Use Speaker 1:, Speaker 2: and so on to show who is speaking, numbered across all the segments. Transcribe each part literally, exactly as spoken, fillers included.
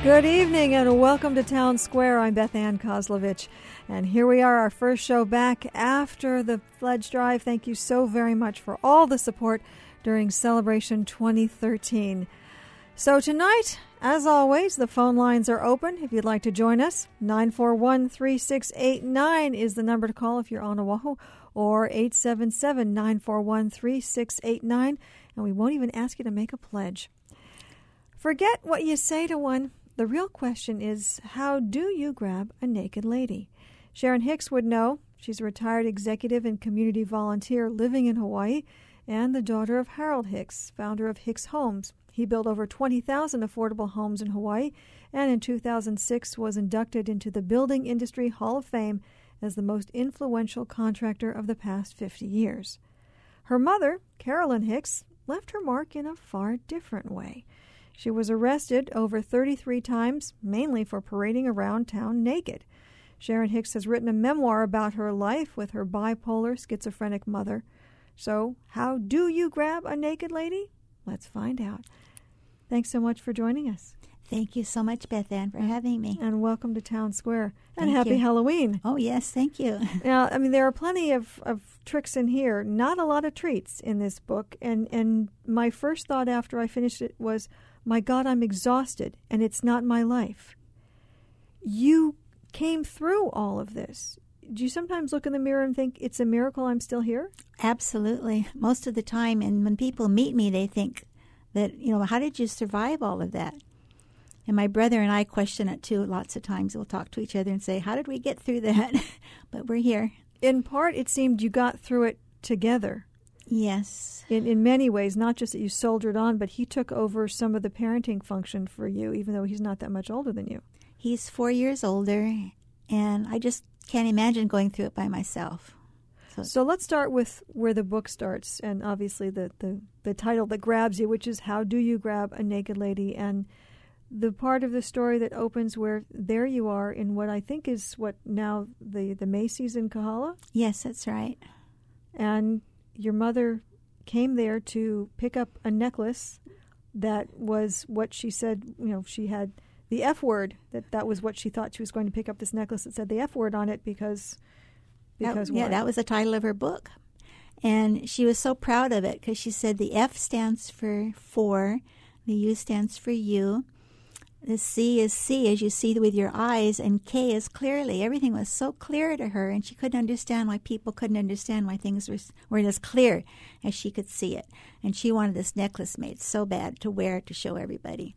Speaker 1: Good evening and welcome to Town Square. I'm Beth Ann Kozlovich, and here we are, our first show back after the pledge drive. Thank you so very much for all the support during Celebration twenty thirteen. So tonight, as always, the phone lines are open if you'd like to join us. nine four one, three six eight nine is the number to call if you're on Oahu, or eight seven seven, nine four one, three six eight nine, and we won't even ask you to make a pledge. Forget what you say to one. The real question is, how do you grab a naked lady? Sharon Hicks would know. She's a retired executive and community volunteer living in Hawaii and the daughter of Harold Hicks, founder of Hicks Homes. He built over twenty thousand affordable homes in Hawaii and in two thousand six was inducted into the Building Industry Hall of Fame as the most influential contractor of the past fifty years. Her mother, Carolyn Hicks, left her mark in a far different way. She was arrested over thirty-three times, mainly for parading around town naked. Sharon Hicks has written a memoir about her life with her bipolar schizophrenic mother. So, how do you grab a naked lady? Let's find out. Thanks so much for joining us.
Speaker 2: Thank you so much, Beth Ann, for having me.
Speaker 1: And welcome to Town Square. And
Speaker 2: Thank
Speaker 1: happy
Speaker 2: you.
Speaker 1: Halloween.
Speaker 2: Oh, yes, thank you.
Speaker 1: Now, I mean, there are plenty of, of tricks in here, not a lot of treats in this book. And, and my first thought after I finished it was, my God, I'm exhausted, and it's not my life. You came through all of this. Do you sometimes look in the mirror and think, it's a miracle I'm still here?
Speaker 2: Absolutely. Most of the time, and when people meet me, they think that, you know, how did you survive all of that? And my brother and I question it, too, lots of times. We'll talk to each other and say, how did we get through that? But we're here.
Speaker 1: In part, it seemed you got through it together.
Speaker 2: Yes.
Speaker 1: In in many ways, not just that you soldiered on, but he took over some of the parenting function for you, even though he's not that much older than you.
Speaker 2: He's four years older, and I just can't imagine going through it by myself.
Speaker 1: So, so let's start with where the book starts, and obviously the, the, the title that grabs you, which is How Do You Grab a Naked Lady? And the part of the story that opens where there you are in what I think is what now the, the Macy's in Kahala.
Speaker 2: Yes, that's right.
Speaker 1: And your mother came there to pick up a necklace that was what she said, you know, she had the F word, that that was what she thought she was going to pick up, this necklace that said the F word on it because, because
Speaker 2: that, Yeah,
Speaker 1: what?
Speaker 2: that was the title of her book. And she was so proud of it because she said the F stands for for, the U stands for you, the C is see as you see with your eyes, and K is clearly. Everything was so clear to her, and she couldn't understand why people couldn't understand why things were, weren't as clear as she could see it. And she wanted this necklace made so bad to wear to show everybody.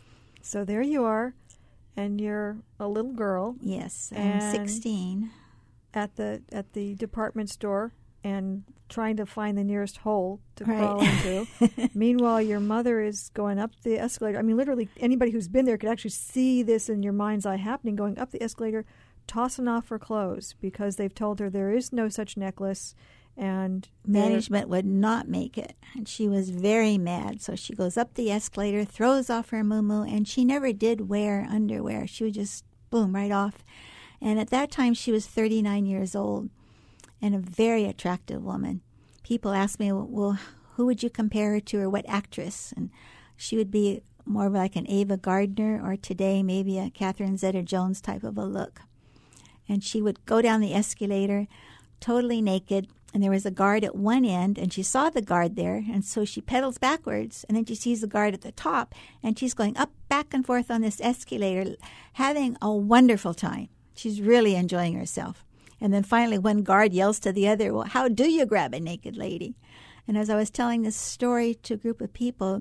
Speaker 1: So there you are, and you're a little girl.
Speaker 2: Yes, I'm sixteen.
Speaker 1: At the at the department store and trying to find the nearest hole to
Speaker 2: right.
Speaker 1: crawl into. Meanwhile, your mother is going up the escalator. I mean, literally, anybody who's been there could actually see this in your mind's eye happening, going up the escalator, tossing off her clothes because they've told her there is no such necklace. And
Speaker 2: management would not make it. And she was very mad. So she goes up the escalator, throws off her muumuu, and she never did wear underwear. She would just, boom, right off. And at that time, she was thirty-nine years old and a very attractive woman. People ask me, well, who would you compare her to or what actress? And she would be more like an Ava Gardner or today maybe a Catherine Zeta-Jones type of a look. And she would go down the escalator totally naked, and there was a guard at one end, and she saw the guard there, and so she pedals backwards, and then she sees the guard at the top, and she's going up, back and forth on this escalator, having a wonderful time. She's really enjoying herself. And then finally one guard yells to the other, well, how do you grab a naked lady? And as I was telling this story to a group of people,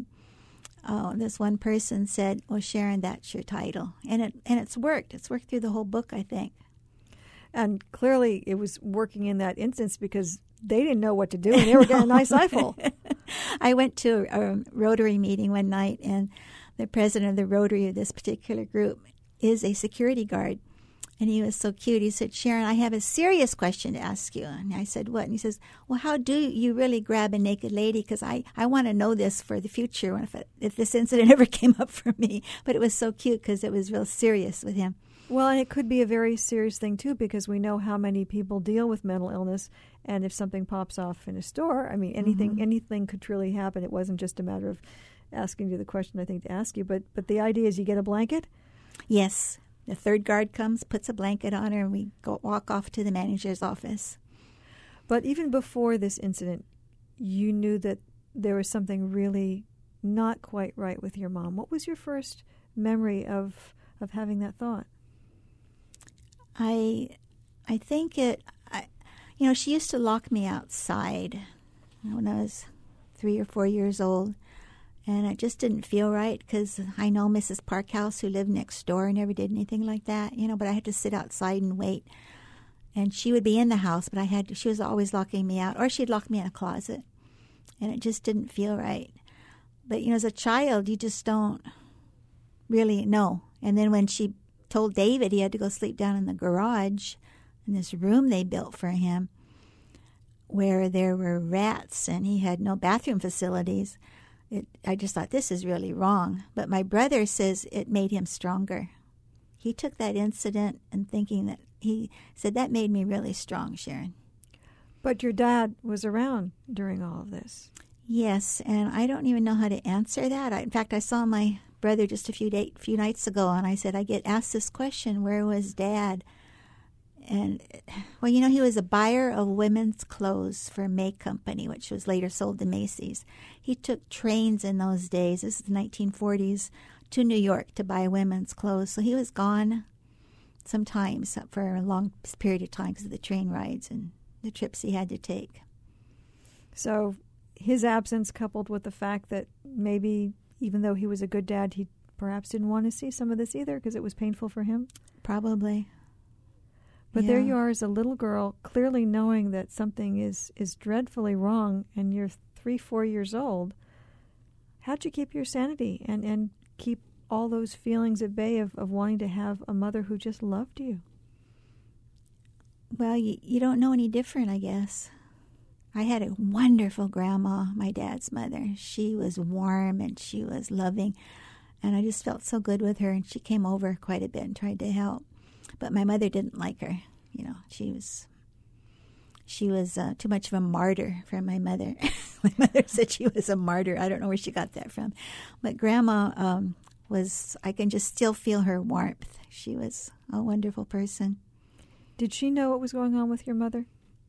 Speaker 2: uh, this one person said, well, Sharon, that's your title. And it and it's worked. It's worked through the whole book, I think.
Speaker 1: And clearly it was working in that instance because they didn't know what to do, and they were getting a nice eyeful.
Speaker 2: I went to a Rotary meeting one night, and the president of the Rotary of this particular group is a security guard. And he was so cute. He said, Sharon, I have a serious question to ask you. And I said, what? And he says, well, how do you really grab a naked lady? Because I, I want to know this for the future if, it, if this incident ever came up for me. But it was so cute because it was real serious with him.
Speaker 1: Well, and it could be a very serious thing, too, because we know how many people deal with mental illness. And if something pops off in a store, I mean, anything mm-hmm. anything could truly happen. It wasn't just a matter of asking you the question, I think, to ask you. But, but the idea is you get a blanket,
Speaker 2: Yes. The third guard comes, puts a blanket on her, and we go walk off to the manager's office.
Speaker 1: But even before this incident, you knew that there was something really not quite right with your mom. What was your first memory of of having that thought?
Speaker 2: I I think it, I, you know, she used to lock me outside when I was three or four years old. And it just didn't feel right because I know Missus Parkhouse, who lived next door, never did anything like that, you know, but I had to sit outside and wait. And she would be in the house, but I had to, she was always locking me out, or she'd lock me in a closet. And it just didn't feel right. But, you know, as a child, you just don't really know. And then when she told David he had to go sleep down in the garage in this room they built for him where there were rats and he had no bathroom facilities, It, I just thought, this is really wrong. But my brother says it made him stronger. He took that incident and thinking that, he said, that made me really strong, Sharon.
Speaker 1: But your dad was around during all of this.
Speaker 2: Yes, and I don't even know how to answer that. I, in fact, I saw my brother just a few day, few nights ago, and I said, I get asked this question, where was Dad? And, well, you know, he was a buyer of women's clothes for May Company, which was later sold to Macy's. He took trains in those days, this is the nineteen forties, to New York to buy women's clothes. So he was gone sometimes for a long period of time because of the train rides and the trips he had to take.
Speaker 1: So his absence, coupled with the fact that maybe even though he was a good dad, he perhaps didn't want to see some of this either because it was painful for him?
Speaker 2: Probably.
Speaker 1: But
Speaker 2: yeah.
Speaker 1: There you are as a little girl, clearly knowing that something is, is dreadfully wrong, and you're three, four years old. How'd you keep your sanity and, and keep all those feelings at bay of, of wanting to have a mother who just loved you?
Speaker 2: Well, you, you don't know any different, I guess. I had a wonderful grandma, my dad's mother. She was warm and she was loving, and I just felt so good with her, and she came over quite a bit and tried to help. But my mother didn't like her. You know, she was she was uh, too much of a martyr for my mother. My mother said she was a martyr. I don't know where she got that from. But Grandma um, was, I can just still feel her warmth. She was a wonderful person.
Speaker 1: Did she know what was going on with your mother?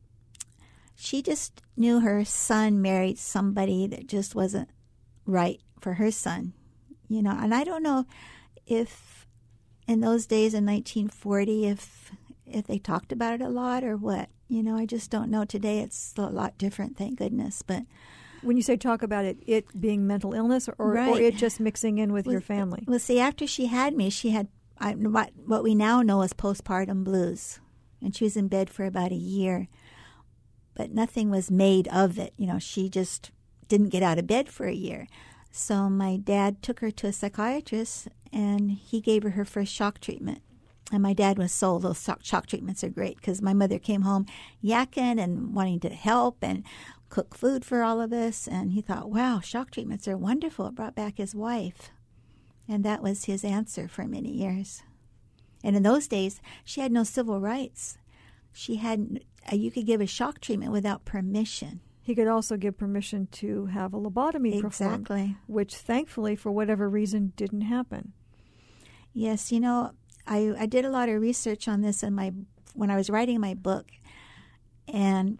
Speaker 2: She just knew her son married somebody that just wasn't right for her son. You know, and I don't know if in those days in nineteen forty, if if they talked about it a lot or what. You know, I just don't know. Today it's a lot different, thank goodness. But
Speaker 1: when you say talk about it, it being mental illness or,
Speaker 2: right.
Speaker 1: or it just mixing in with
Speaker 2: well,
Speaker 1: your family?
Speaker 2: Well, see, after she had me, she had I, what, what we now know as postpartum blues. And she was in bed for about a year. But nothing was made of it. You know, she just didn't get out of bed for a year. So my dad took her to a psychiatrist, and he gave her her first shock treatment. And my dad was sold. Those shock, shock treatments are great because my mother came home yakking and wanting to help and cook food for all of us. And he thought, wow, shock treatments are wonderful. It brought back his wife. And that was his answer for many years. And in those days, she had no civil rights. She had, you could give a shock treatment without permission.
Speaker 1: He could also give permission to have a lobotomy
Speaker 2: exactly.
Speaker 1: performed. Exactly. Which, thankfully, for whatever reason, didn't happen.
Speaker 2: Yes, you know, I, I did a lot of research on this in my when I was writing my book. And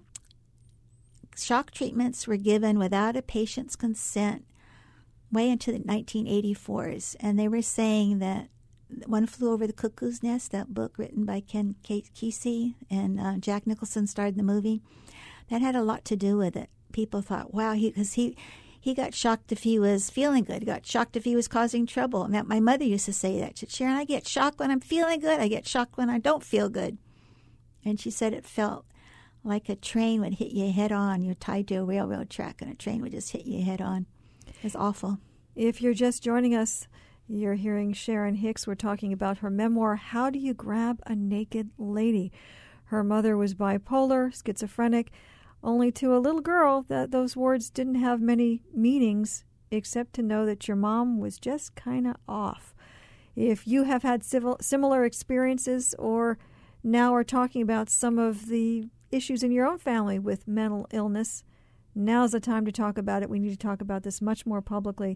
Speaker 2: shock treatments were given without a patient's consent way into the nineteen eighty-fours. And they were saying that One Flew Over the Cuckoo's Nest, that book written by Ken Kesey, and uh, Jack Nicholson starred in the movie, that had a lot to do with it. People thought, wow, he because he, he got shocked if he was feeling good. He got shocked if he was causing trouble. And that, my mother used to say that. She said, Sharon, I get shocked when I'm feeling good. I get shocked when I don't feel good. And she said it felt like a train would hit you head on. You're tied to a railroad track, and a train would just hit you head on. It was awful.
Speaker 1: If you're just joining us, you're hearing Sharon Hicks. We're talking about her memoir, How Do You Grab a Naked Lady? Her mother was bipolar, schizophrenic. Only to a little girl, that those words didn't have many meanings except to know that your mom was just kind of off. If you have had civil, similar experiences or now are talking about some of the issues in your own family with mental illness, now's the time to talk about it. We need to talk about this much more publicly.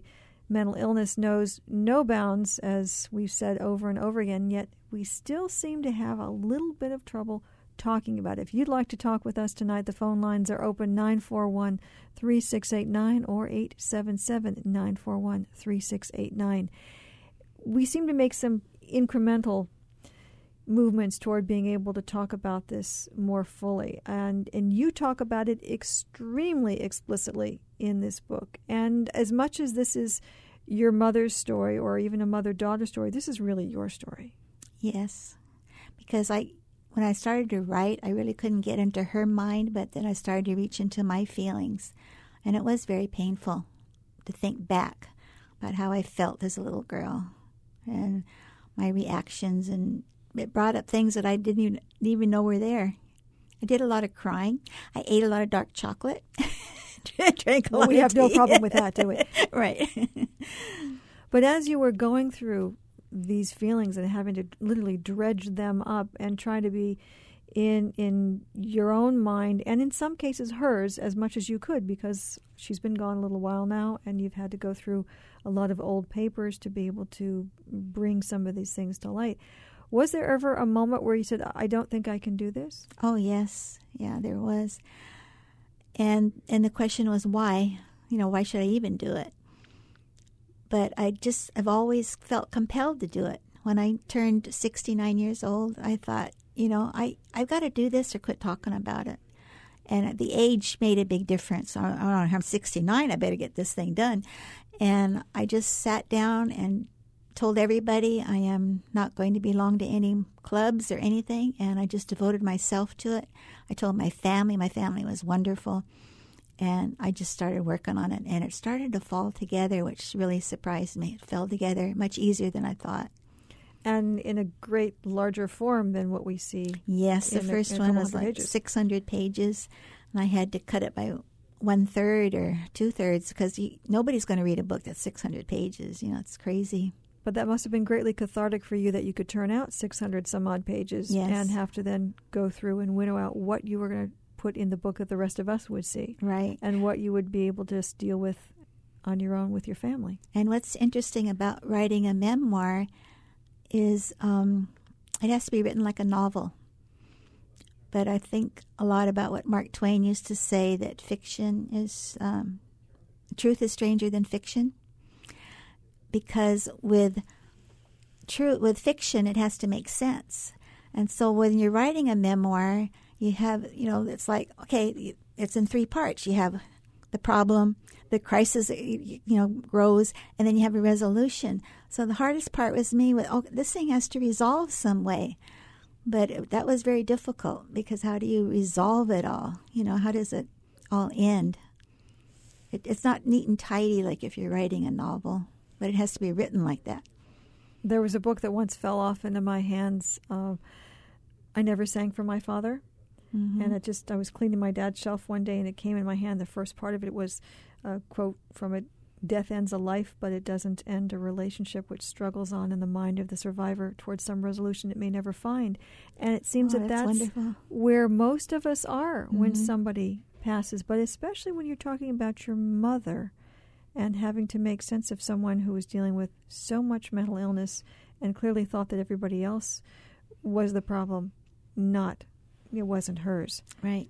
Speaker 1: mental illness knows no bounds, as we've said over and over again, yet we still seem to have a little bit of trouble talking about it. If you'd like to talk with us tonight, the phone lines are open, nine four one, three six eight nine or eight seven seven, nine four one, three six eight nine. We seem to make some incremental movements toward being able to talk about this more fully. And and you talk about it extremely explicitly in this book. And as much as this is your mother's story or even a mother-daughter story, this is really your story.
Speaker 2: Yes, because I when I started to write, I really couldn't get into her mind, but then I started to reach into my feelings. And it was very painful to think back about how I felt as a little girl and my reactions, and it brought up things that I didn't even, didn't even know were there. I did a lot of crying. I ate a lot of dark chocolate. Drank a
Speaker 1: well,
Speaker 2: lot
Speaker 1: we
Speaker 2: of
Speaker 1: have no
Speaker 2: tea.
Speaker 1: problem with that, do we?
Speaker 2: Right.
Speaker 1: But as you were going through these feelings and having to literally dredge them up and try to be in in your own mind, and in some cases hers, as much as you could, because she's been gone a little while now, and you've had to go through a lot of old papers to be able to bring some of these things to light. Was there ever a moment where you said, I don't think I can do this?
Speaker 2: Oh, yes. Yeah, there was. And and the question was why? You know, why should I even do it? But I just have always felt compelled to do it. When I turned sixty-nine years old, I thought, you know, I, I've got to do this or quit talking about it. And the age made a big difference. I, I I'm sixty-nine, I better get this thing done. And I just sat down and told everybody I am not going to belong to any clubs or anything, and I just devoted myself to it. I told my family. My family was wonderful. And I just started working on it, and it started to fall together, which really surprised me. It fell together much easier than I thought.
Speaker 1: And in a great larger form than what we see.
Speaker 2: Yes, the
Speaker 1: in
Speaker 2: first
Speaker 1: a, in a
Speaker 2: one was like
Speaker 1: pages.
Speaker 2: six hundred pages, and I had to cut it by one-third or two-thirds because nobody's going to read a book that's six hundred pages. You know, it's crazy.
Speaker 1: But that must have been greatly cathartic for you that you could turn out six hundred some odd pages
Speaker 2: Yes.
Speaker 1: and have to then go through and winnow out what you were going to put in the book that the rest of us would see.
Speaker 2: Right.
Speaker 1: And what you would be able to just deal with on your own with your family.
Speaker 2: And what's interesting about writing a memoir is um, it has to be written like a novel. But I think a lot about what Mark Twain used to say, that fiction is, um, truth is stranger than fiction. Because with true, with fiction, it has to make sense. And so when you're writing a memoir, you have, you know, it's like, okay, it's in three parts. You have the problem, the crisis, you know, grows, and then you have a resolution. So the hardest part was me with, oh, this thing has to resolve some way. But it, that was very difficult, because how do you resolve it all? You know, how does it all end? It, it's not neat and tidy like if you're writing a novel, but it has to be written like that.
Speaker 1: There was a book that once fell off into my hands. Uh, I Never Sang for My Father. Mm-hmm. And it just, I was cleaning my dad's shelf one day, and it came in my hand. The first part of it was a quote from it: "Death ends a life, but it doesn't end a relationship which struggles on in the mind of the survivor towards some resolution it may never find." And it seems
Speaker 2: oh,
Speaker 1: that
Speaker 2: that's,
Speaker 1: that's
Speaker 2: wonderful.
Speaker 1: where most of us are mm-hmm. when somebody passes, but especially when you're talking about your mother and having to make sense of someone who was dealing with so much mental illness and clearly thought that everybody else was the problem, not, it wasn't hers.
Speaker 2: Right.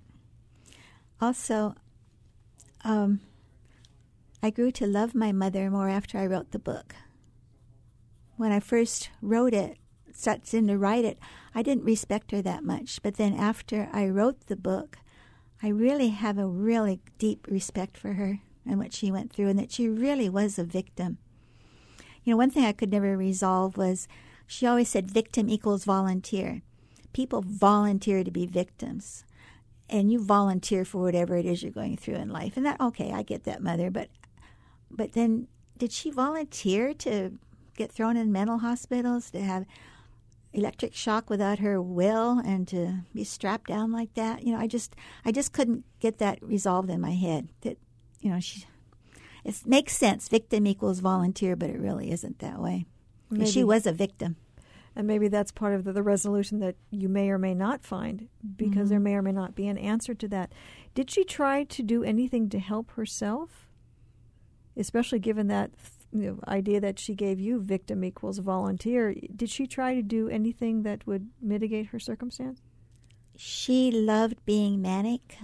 Speaker 2: Also, um, I grew to love my mother more after I wrote the book. When I first wrote it, sat in to write it, I didn't respect her that much. But then after I wrote the book, I really have a really deep respect for her and what she went through, and that she really was a victim. You know, one thing I could never resolve was she always said victim equals volunteer. People volunteer to be victims, and you volunteer for whatever it is you're going through in life. And that, okay, I get that, Mother, but but then did she volunteer to get thrown in mental hospitals, to have electric shock without her will, and to be strapped down like that? You know, I just I just couldn't get that resolved in my head. That, you know, she it makes sense. Victim equals volunteer, but it really isn't that way.
Speaker 1: Maybe.
Speaker 2: She was a victim.
Speaker 1: And maybe that's part of the, the resolution that you may or may not find, because mm-hmm. there may or may not be an answer to that. Did she try to do anything to help herself? Especially given that you know, idea that she gave you, victim equals volunteer. Did she try to do anything that would mitigate her circumstance?
Speaker 2: She loved being manic,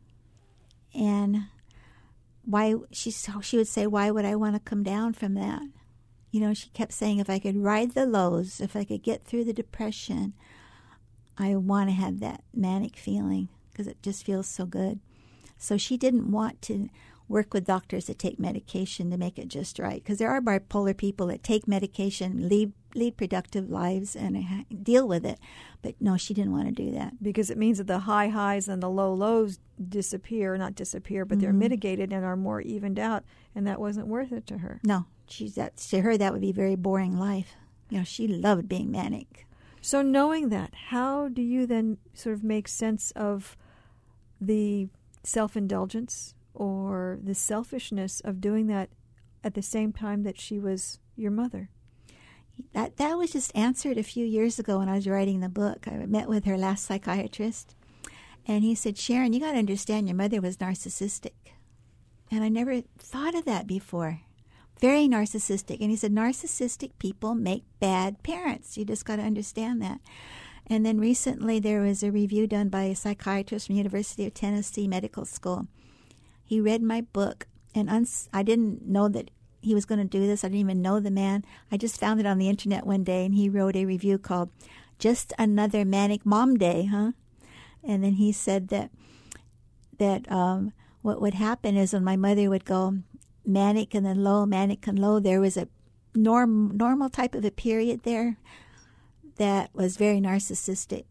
Speaker 2: and why she she would say, "Why would I want to come down from that?" You know, she kept saying, "If I could ride the lows, if I could get through the depression, I want to have that manic feeling because it just feels so good." So she didn't want to work with doctors that take medication to make it just right, because there are bipolar people that take medication, lead, lead productive lives, and ha- deal with it. But no, she didn't want to do that.
Speaker 1: Because it means that the high highs and the low lows disappear, not disappear, but mm-hmm. they're mitigated and are more evened out, and that wasn't worth it to her.
Speaker 2: No, she's that, to her that would be a very boring life. You know, she loved being manic.
Speaker 1: So knowing that, how do you then sort of make sense of the self-indulgence or the selfishness of doing that at the same time that she was your mother?
Speaker 2: That that was just answered a few years ago when I was writing the book. I met with her last psychiatrist, and he said, "Sharon, you got to understand your mother was narcissistic." And I never thought of that before. Very narcissistic. And he said, narcissistic people make bad parents. You just got to understand that. And then recently there was a review done by a psychiatrist from University of Tennessee Medical School. He read my book, and uns- I didn't know that he was going to do this. I didn't even know the man. I just found it on the internet one day, and he wrote a review called "Just Another Manic Mom Day," huh? And then he said that that um, what would happen is when my mother would go manic and then low, manic and low, there was a norm normal type of a period there that was very narcissistic.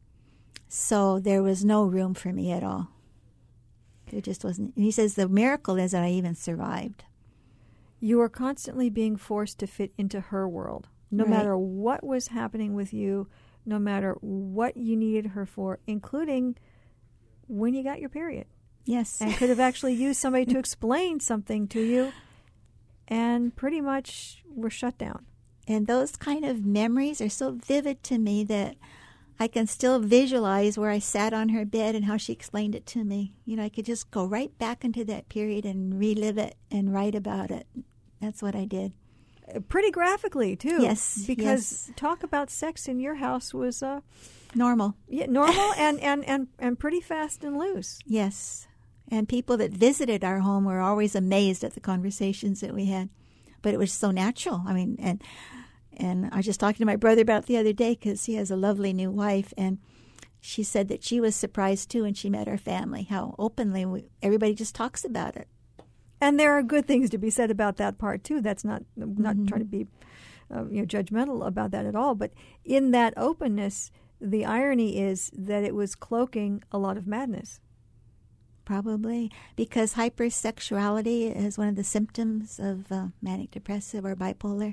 Speaker 2: So there was no room for me at all. It just wasn't. And he says the miracle is that I even survived.
Speaker 1: You were constantly being forced to fit into her world, no
Speaker 2: Right.
Speaker 1: matter what was happening with you, no matter what you needed her for, including when you got your period.
Speaker 2: Yes.
Speaker 1: And could have actually used somebody to explain something to you, and pretty much were shut down.
Speaker 2: And those kind of memories are so vivid to me that I can still visualize where I sat on her bed and how she explained it to me. You know, I could just go right back into that period and relive it and write about it. That's what I did.
Speaker 1: Pretty graphically, too.
Speaker 2: Yes.
Speaker 1: Because
Speaker 2: yes.
Speaker 1: talk about sex in your house was uh,
Speaker 2: normal.
Speaker 1: Yeah, normal and, and, and, and pretty fast and loose.
Speaker 2: Yes. And people that visited our home were always amazed at the conversations that we had. But it was so natural. I mean, and and I was just talking to my brother about it the other day because he has a lovely new wife, and she said that she was surprised, too, when she met our family, how openly we, everybody just talks about it.
Speaker 1: And there are good things to be said about that part, too. That's not not
Speaker 2: Mm-hmm.
Speaker 1: trying to be uh, you know, judgmental about that at all. But in that openness, the irony is that it was cloaking a lot of madness.
Speaker 2: Probably because hypersexuality is one of the symptoms of uh, manic depressive or bipolar.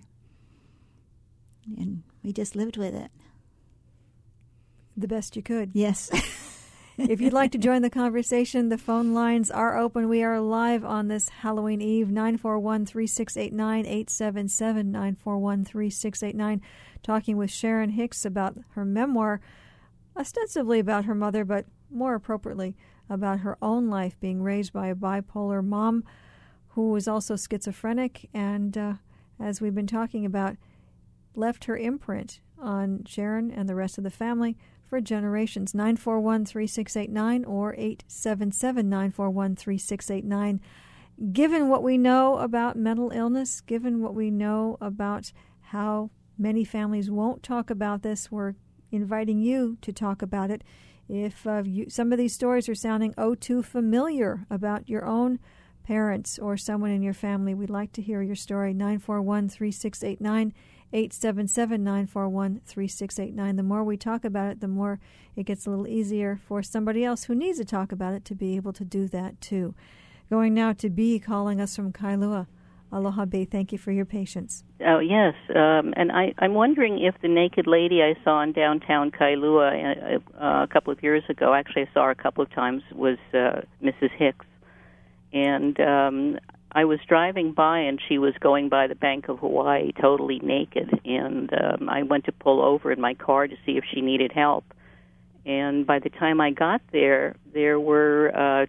Speaker 2: And we just lived with it.
Speaker 1: The best you could.
Speaker 2: Yes.
Speaker 1: If you'd like to join the conversation, the phone lines are open. We are live on this Halloween Eve, nine four one, three six eight nine, eight seven seven, nine four one, three six eight nine, talking with Sharon Hicks about her memoir, ostensibly about her mother, but more appropriately about her own life being raised by a bipolar mom who was also schizophrenic and, uh, as we've been talking about, left her imprint on Sharon and the rest of the family for generations. nine four one, three six eight nine or eight seven seven, nine four one, three six eight nine. Given what we know about mental illness, given what we know about how many families won't talk about this, we're inviting you to talk about it. If uh, you, some of these stories are sounding oh too familiar about your own parents or someone in your family, we'd like to hear your story. nine four one, three six eight nine, eight seven seven, nine four one, three six eight nine. The more we talk about it, the more it gets a little easier for somebody else who needs to talk about it to be able to do that too. Going now to B, calling us from Kailua. Aloha, B. Thank you for your patience.
Speaker 3: Oh, yes. Um, and I, I'm wondering if the naked lady I saw in downtown Kailua uh, a couple of years ago, actually I saw her a couple of times, was uh, Missus Hicks. And um, I was driving by, and she was going by the Bank of Hawaii totally naked. And um, I went to pull over in my car to see if she needed help. And by the time I got there, there were uh, a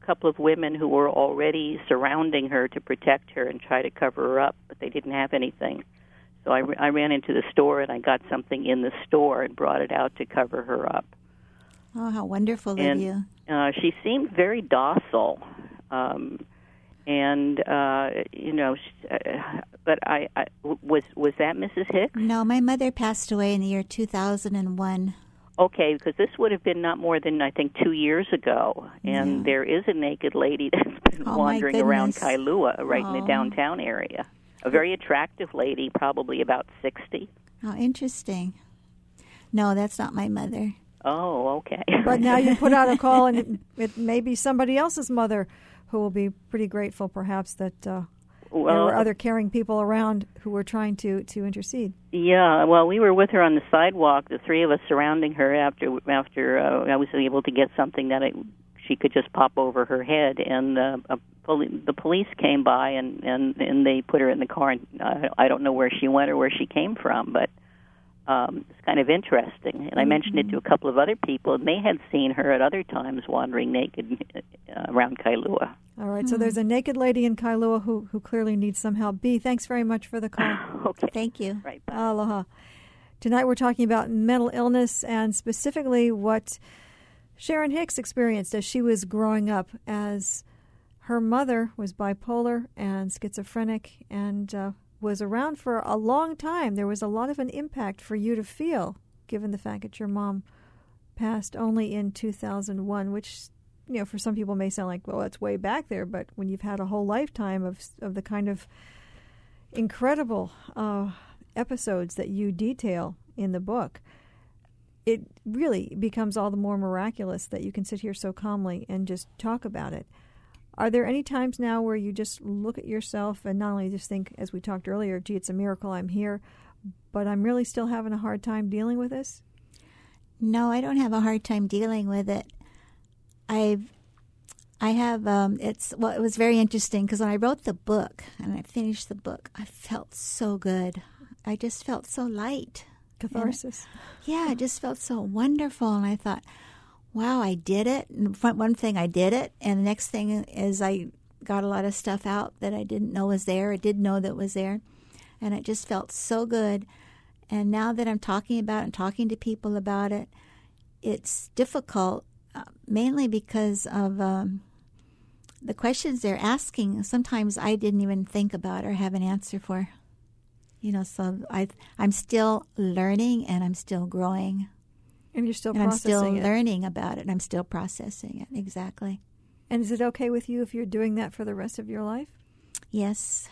Speaker 3: couple of women who were already surrounding her to protect her and try to cover her up, but they didn't have anything. So I, I ran into the store and I got something in the store and brought it out to cover her up.
Speaker 2: Oh, how wonderful
Speaker 3: and,
Speaker 2: of you.
Speaker 3: Uh, she seemed very docile. Um, and, uh, you know, she, uh, but I, I, was, was that Missus Hicks?
Speaker 2: No, my mother passed away in the year two thousand one.
Speaker 3: Okay, because this would have been not more than, I think, two years ago. And
Speaker 2: Yeah.
Speaker 3: there is a naked lady that's been
Speaker 2: Oh, my
Speaker 3: wandering around
Speaker 2: goodness.
Speaker 3: Kailua, right in
Speaker 2: Oh.
Speaker 3: the downtown area. A very attractive lady, probably about sixty.
Speaker 2: How interesting. No, that's not my mother.
Speaker 3: Oh, okay.
Speaker 1: But now you put out a call, and it, it may be somebody else's mother who will be pretty grateful, perhaps, that uh,
Speaker 3: well,
Speaker 1: there were other caring people around who were trying to, to intercede.
Speaker 3: Yeah, well, we were with her on the sidewalk, the three of us surrounding her after after uh, I was able to get something that I, she could just pop over her head, and uh, a poli- the police came by, and, and, and they put her in the car, and uh, I don't know where she went or where she came from, but um, it's kind of interesting. And I mentioned it to a couple of other people, and they had seen her at other times wandering naked uh, around Kailua.
Speaker 1: All right, so there's a naked lady in Kailua who, who clearly needs some help. Bea, thanks very much for the call.
Speaker 3: Okay.
Speaker 2: Thank you.
Speaker 3: Right, bye.
Speaker 1: Aloha. Tonight we're talking about mental illness and specifically what Sharon Hicks experienced as she was growing up, as her mother was bipolar and schizophrenic and uh, was around for a long time. There was a lot of an impact for you to feel, given the fact that your mom passed only in two thousand one, which, you know, for some people may sound like, well, that's way back there, but when you've had a whole lifetime of of the kind of incredible uh, episodes that you detail in the book, it really becomes all the more miraculous that you can sit here so calmly and just talk about it. Are there any times now where you just look at yourself and not only just think, as we talked earlier, gee, it's a miracle I'm here, but I'm really still having a hard time dealing with this?
Speaker 2: No, I don't have a hard time dealing with it. I've, I have, um, it's, well, it was very interesting because when I wrote the book and I finished the book, I felt so good. I just felt so light.
Speaker 1: Catharsis.
Speaker 2: And, yeah, I just felt so wonderful. And I thought, wow, I did it. And one thing, I did it. And the next thing is I got a lot of stuff out that I didn't know was there. I didn't know that was there. And it just felt so good. And now that I'm talking about it and talking to people about it, it's difficult, uh, mainly because of um, the questions they're asking. Sometimes I didn't even think about or have an answer for. You know, so I, I'm still learning and I'm still growing.
Speaker 1: And you're still
Speaker 2: and I'm
Speaker 1: processing
Speaker 2: still
Speaker 1: it.
Speaker 2: learning about it and I'm still processing it. Exactly.
Speaker 1: And is it okay with you if you're doing that for the rest of your life?
Speaker 2: Yes,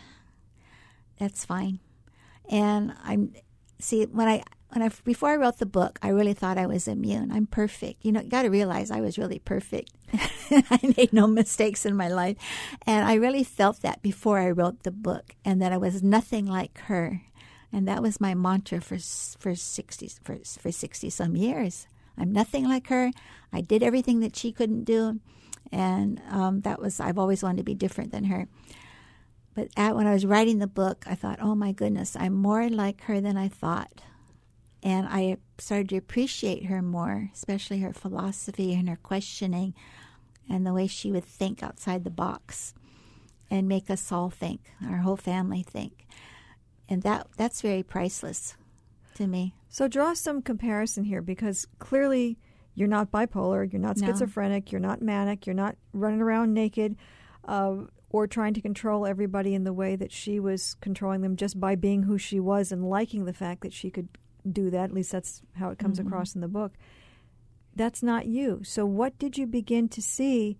Speaker 2: that's fine. And I'm, see, when I, when I, before I wrote the book, I really thought I was immune. I'm perfect. You know, you got to realize I was really perfect. I made no mistakes in my life. And I really felt that before I wrote the book, and that I was nothing like her. And that was my mantra for for sixty for for sixty some years. I'm nothing like her. I did everything that she couldn't do, and um, that was I've always wanted to be different than her. But at, when I was writing the book, I thought, oh my goodness, I'm more like her than I thought, and I started to appreciate her more, especially her philosophy and her questioning, and the way she would think outside the box, and make us all think, our whole family think. And that that's very priceless to me.
Speaker 1: So draw some comparison here, because clearly you're not bipolar, you're not
Speaker 2: No.
Speaker 1: schizophrenic, you're not manic, you're not running around naked uh, or trying to control everybody in the way that she was controlling them just by being who she was and liking the fact that she could do that. At least that's how it comes
Speaker 2: Mm-hmm.
Speaker 1: across in the book. That's not you. So what did you begin to see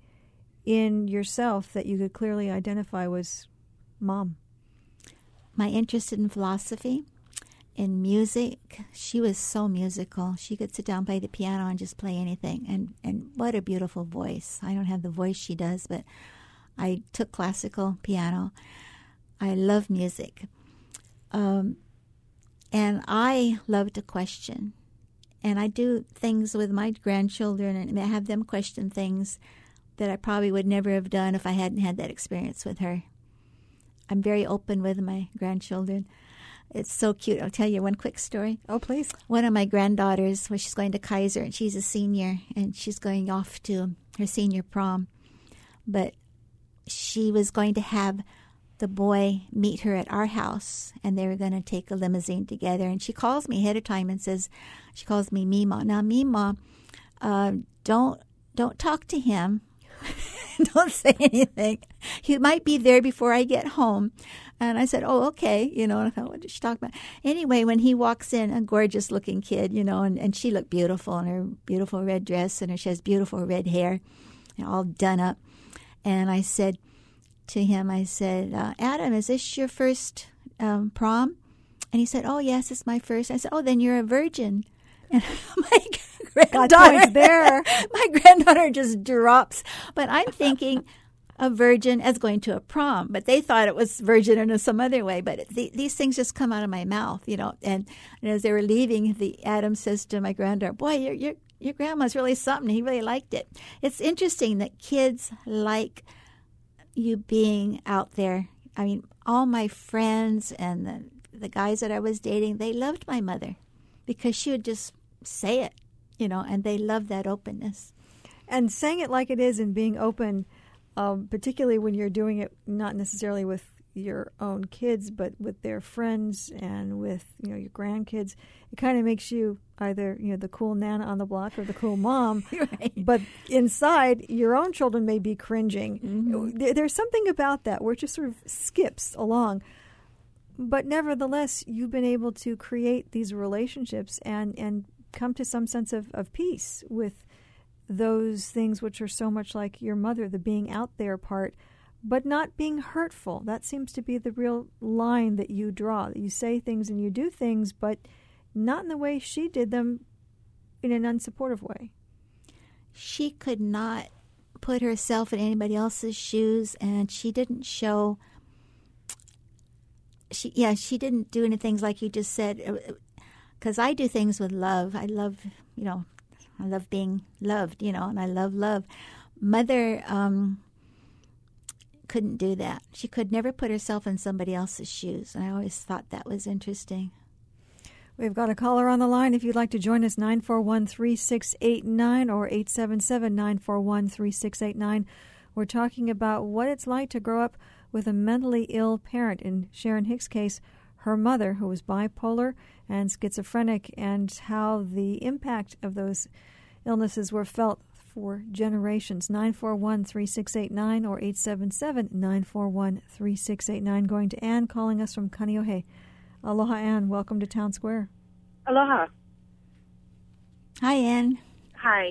Speaker 1: in yourself that you could clearly identify was Mom?
Speaker 2: My interest in philosophy, in music. She was so musical. She could sit down, play the piano, and just play anything. And, and what a beautiful voice. I don't have the voice she does, but I took classical piano. I love music. Um, and I love to question. And I do things with my grandchildren and have them question things that I probably would never have done if I hadn't had that experience with her. I'm very open with my grandchildren. It's so cute. I'll tell you one quick story.
Speaker 1: Oh, please.
Speaker 2: One of my granddaughters, well, she's going to Kaiser, and she's a senior, and she's going off to her senior prom. but she was going to have the boy meet her at our house, and they were going to take a limousine together. And she calls me ahead of time and says, she calls me Mima. Now, Mima, uh, don't don't talk to him. Don't say anything. He might be there before I get home. And I said, oh, okay. You know, and I thought, what did she talk about? Anyway, when he walks in, a gorgeous-looking kid, you know, and, and she looked beautiful in her beautiful red dress, and her, she has beautiful red hair, all done up. And I said to him, I said, uh, Adam, is this your first um, prom? And he said, oh, yes, it's my first. I said, oh, then you're a virgin. And my granddaughter,
Speaker 1: there.
Speaker 2: my granddaughter just drops. But I'm thinking a virgin as going to a prom, but they thought it was virgin in some other way. But the, these things just come out of my mouth, you know. And, and as they were leaving, the Adam says to my granddaughter, boy, your your your grandma's really something. He really liked it. It's interesting that kids like you being out there. I mean, all my friends and the, the guys that I was dating, they loved my mother because she would just say it, you know, and they loved that openness.
Speaker 1: And saying it like it is and being open, um, particularly when you're doing it not necessarily with your own kids, but with their friends and with, you know, your grandkids, it kind of makes you either, you know, the cool nana on the block or the cool mom.
Speaker 2: Right.
Speaker 1: But inside, your own children may be cringing.
Speaker 2: Mm-hmm.
Speaker 1: There, there's something about that where it just sort of skips along. But nevertheless, you've been able to create these relationships and, and come to some sense of, of peace with those things which are so much like your mother, the being out there part, but not being hurtful. That seems to be the real line that you draw. You say things and you do things, but not in the way she did them, in an unsupportive way.
Speaker 2: She could not put herself in anybody else's shoes, and she didn't show... She, yeah, she didn't do any things like you just said, because I do things with love. I love, you know, I love being loved, you know, and I love love. Mother um, couldn't do that. She could never put herself in somebody else's shoes, and I always thought that was interesting.
Speaker 1: We've got a caller on the line. If you'd like to join us, nine four one, three six eight nine or eight seven seven, nine four one, three six eight nine. We're talking about what it's like to grow up with a mentally ill parent. In Sharon Hicks' case, her mother, who was bipolar and schizophrenic, and how the impact of those illnesses were felt for generations. nine four one, three six eight nine or eight seven seven, nine four one, three six eight nine. Going to Ann, calling us from Kaneohe. Aloha, Ann. Welcome to Town Square.
Speaker 4: Aloha.
Speaker 2: Hi, Ann.
Speaker 4: Hi.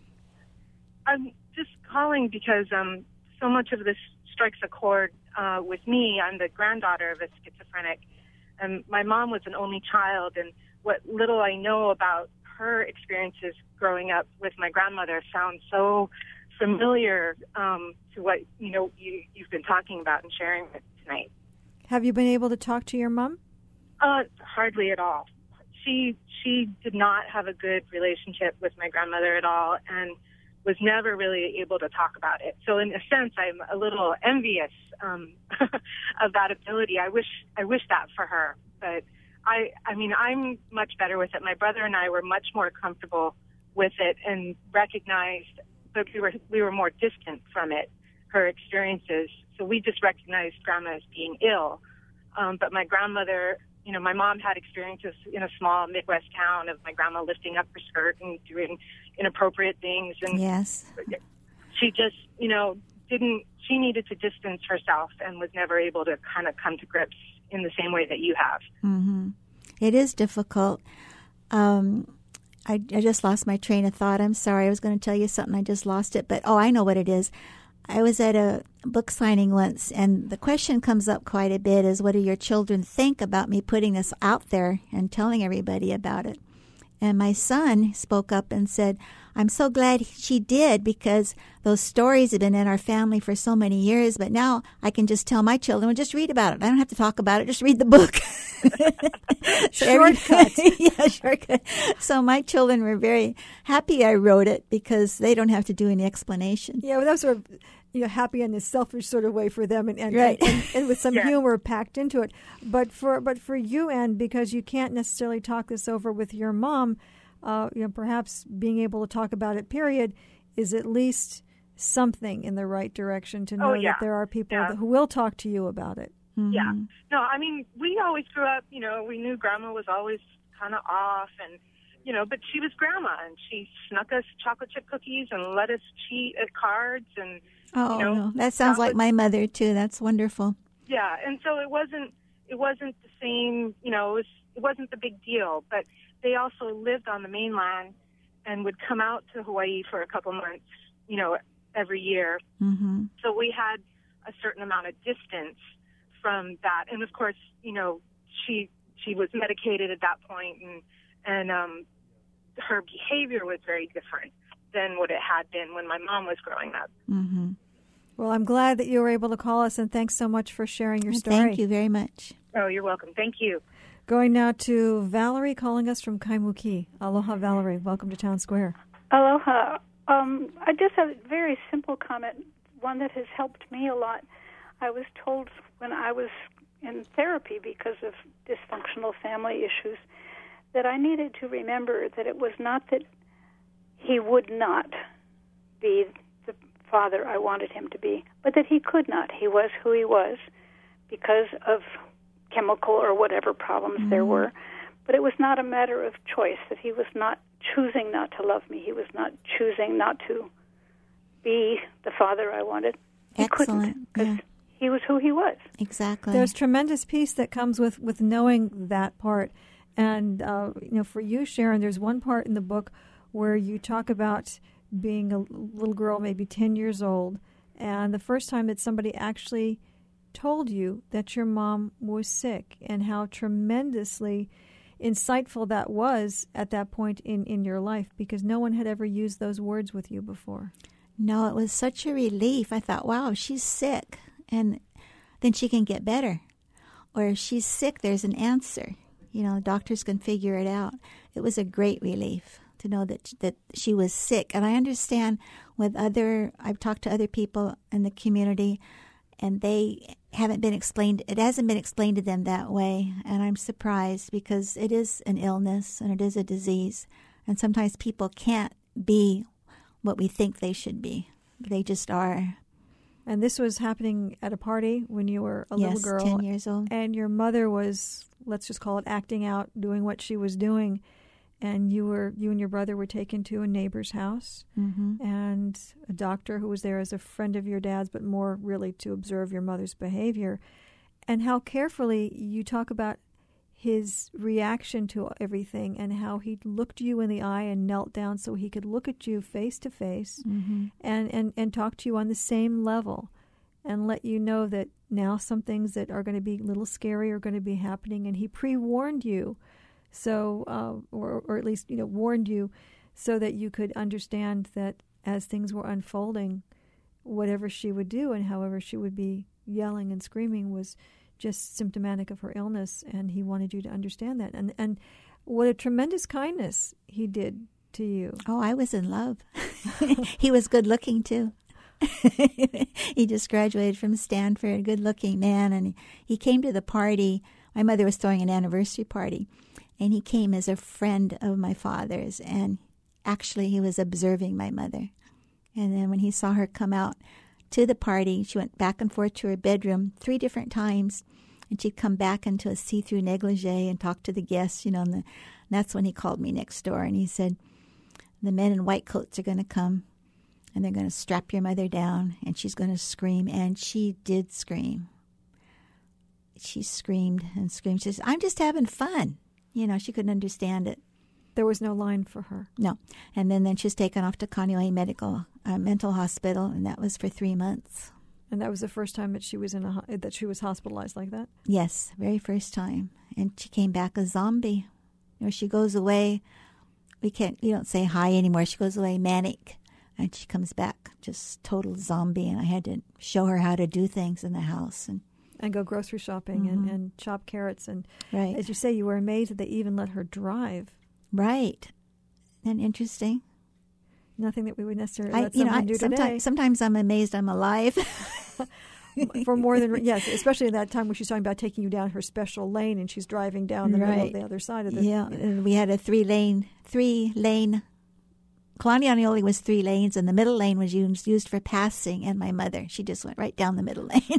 Speaker 4: I'm just calling because um, so much of this strikes a chord uh, with me. I'm the granddaughter of a schizophrenic, and my mom was an only child, and what little I know about her experiences growing up with my grandmother sounds so familiar um, to what you know you, you've been talking about and sharing it tonight.
Speaker 1: Have you been able to talk to your mom?
Speaker 4: Uh, hardly at all. She she did not have a good relationship with my grandmother at all, and was never really able to talk about it. So in a sense, I'm a little envious um, of that ability. I wish I wish that for her, but I I mean I'm much better with it. My brother and I were much more comfortable with it and recognized that we were we were more distant from it, her experiences. So we just recognized Grandma as being ill. Um, but my grandmother, you know, my mom had experiences in a small Midwest town of my grandma lifting up her skirt and doing inappropriate things. And
Speaker 2: Yes.
Speaker 4: she just, you know, didn't, she needed to distance herself and was never able to kind of come to grips in the same way that you have.
Speaker 2: Mm-hmm. It is difficult. Um, I, I just lost my train of thought. I'm sorry. I was going to tell you something. I just lost it. But, oh, I know what it is. I was at a book signing once, and the question comes up quite a bit is, what do your children think about me putting this out there and telling everybody about it? And my son spoke up and said, I'm so glad she did, because those stories have been in our family for so many years, but now I can just tell my children, well, just read about it. I don't have to talk about it. Just read the book. So
Speaker 1: shortcut.
Speaker 2: Yeah, shortcut. So my children were very happy I wrote it because they don't have to do any explanation.
Speaker 1: Yeah, well, that was sort of, you know, happy in a selfish sort of way for them, and and,
Speaker 2: Right.
Speaker 1: and, and with some
Speaker 4: Yeah.
Speaker 1: humor packed into it. But for but for you, Anne, because you can't necessarily talk this over with your mom, uh, you know, perhaps being able to talk about it, period, is at least something in the right direction to know
Speaker 4: Oh, yeah.
Speaker 1: that there are people
Speaker 4: Yeah.
Speaker 1: that, who will talk to you about it.
Speaker 2: Mhm.
Speaker 4: Yeah. No, I mean, we always grew up, you know, we knew Grandma was always kind of off, and, you know, but she was Grandma, and she snuck us chocolate chip cookies and let us cheat at cards, and,
Speaker 2: Oh,
Speaker 4: you know,
Speaker 2: no. That sounds
Speaker 4: that
Speaker 2: like
Speaker 4: was-
Speaker 2: my mother, too. That's wonderful.
Speaker 4: yeah, and so it wasn't, it wasn't the same, you know, it, was, it wasn't the big deal, but they also lived on the mainland and would come out to Hawaii for a couple months, you know, every year.
Speaker 2: Mm-hmm.
Speaker 4: So we had a certain amount of distance from that, and of course, you know, she she was medicated at that point, and and um, her behavior was very different than what it had been when my mom was growing up.
Speaker 2: Mm-hmm.
Speaker 1: Well, I'm glad that you were able to call us, and thanks so much for sharing your story.
Speaker 2: Thank you very much.
Speaker 4: Oh, you're welcome. Thank you.
Speaker 1: Going now to Valerie calling us from Kaimuki. Aloha, Valerie. Welcome to Town Square.
Speaker 5: Aloha. Um, I just have a very simple comment, one that has helped me a lot. I was told when I was in therapy because of dysfunctional family issues that I needed to remember that it was not that he would not be the father I wanted him to be, but that he could not. He was who he was because of chemical or whatever problems mm-hmm. there were. But it was not a matter of choice, that he was not choosing not to love me. He was not choosing not to be the father I wanted. He
Speaker 2: Excellent.
Speaker 5: couldn't, because
Speaker 2: yeah.
Speaker 5: he was who he was.
Speaker 2: Exactly.
Speaker 1: There's tremendous peace that comes with, with knowing that part. And, uh, you know, for you, Sharon, there's one part in the book where you talk about being a little girl, maybe ten years old, and the first time that somebody actually told you that your mom was sick, and how tremendously insightful that was at that point in, in your life, because no one had ever used those words with you before.
Speaker 2: No, it was such a relief. I thought, wow, she's sick, and then she can get better. Or if she's sick, there's an answer. You know, doctors can figure it out. It was a great relief to know that that she was sick. And I understand with other, I've talked to other people in the community, and they haven't been explained, it hasn't been explained to them that way. And I'm surprised, because it is an illness and it is a disease. And sometimes people can't be what we think they should be. They just are.
Speaker 1: And this was happening at a party when you were a
Speaker 2: yes,
Speaker 1: little girl.
Speaker 2: ten years old.
Speaker 1: And your mother was, let's just call it acting out, doing what she was doing. And you were, you and your brother were taken to a neighbor's house.
Speaker 2: Mm-hmm.
Speaker 1: And a doctor who was there as a friend of your dad's, but more really to observe your mother's behavior. And how carefully you talk about his reaction to everything, and how he looked you in the eye and knelt down so he could look at you face to face
Speaker 2: Mm-hmm.
Speaker 1: and, and, and talk to you on the same level, and let you know that now some things that are going to be a little scary are going to be happening. And he pre-warned you, so uh, or, or at least, you know, warned you so that you could understand that as things were unfolding, whatever she would do and however she would be yelling and screaming was just symptomatic of her illness, and he wanted you to understand that. And and what a tremendous kindness he did to you.
Speaker 2: Oh, I was in love. He was good looking too. He just graduated from Stanford, a good looking man, and he, he came to the party. My mother was throwing an anniversary party, and he came as a friend of my father's, and actually he was observing my mother. And then when he saw her come out to the party, she went back and forth to her bedroom three different times, and she'd come back into a see-through negligee and talk to the guests, you know, and, the, and that's when he called me next door, and he said, the men in white coats are going to come, and they're going to strap your mother down, and she's going to scream. And she did scream. She screamed and screamed. She said, I'm just having fun. You know, she couldn't understand it.
Speaker 1: There was no line for her.
Speaker 2: No. And then, then she was taken off to Kaneohe Medical uh, Mental Hospital, and that was for three months.
Speaker 1: And that was the first time that she was in a ho- that she was hospitalized like that?
Speaker 2: Yes, very first time. And she came back a zombie. You know, she goes away. We can't, you don't say hi anymore. She goes away manic. And she comes back just total zombie. And I had to show her how to do things in the house. And
Speaker 1: and go grocery shopping
Speaker 2: Mm-hmm.
Speaker 1: and, and chop carrots. And
Speaker 2: right.
Speaker 1: as you say, you were amazed that they even let her drive.
Speaker 2: Right. Isn't that interesting?
Speaker 1: Nothing that we would necessarily
Speaker 2: I,
Speaker 1: let
Speaker 2: you know,
Speaker 1: someone
Speaker 2: I,
Speaker 1: do
Speaker 2: sometimes,
Speaker 1: today.
Speaker 2: sometimes I'm amazed I'm alive.
Speaker 1: For more than, yes, especially in that time when she's talking about taking you down her special lane and she's driving down the middle of
Speaker 2: Right.
Speaker 1: the other side of the.
Speaker 2: Yeah, and we had a three lane, three lane Kalani Aniole was three lanes, and the middle lane was used, used for passing, and my mother, she just went right down the middle lane.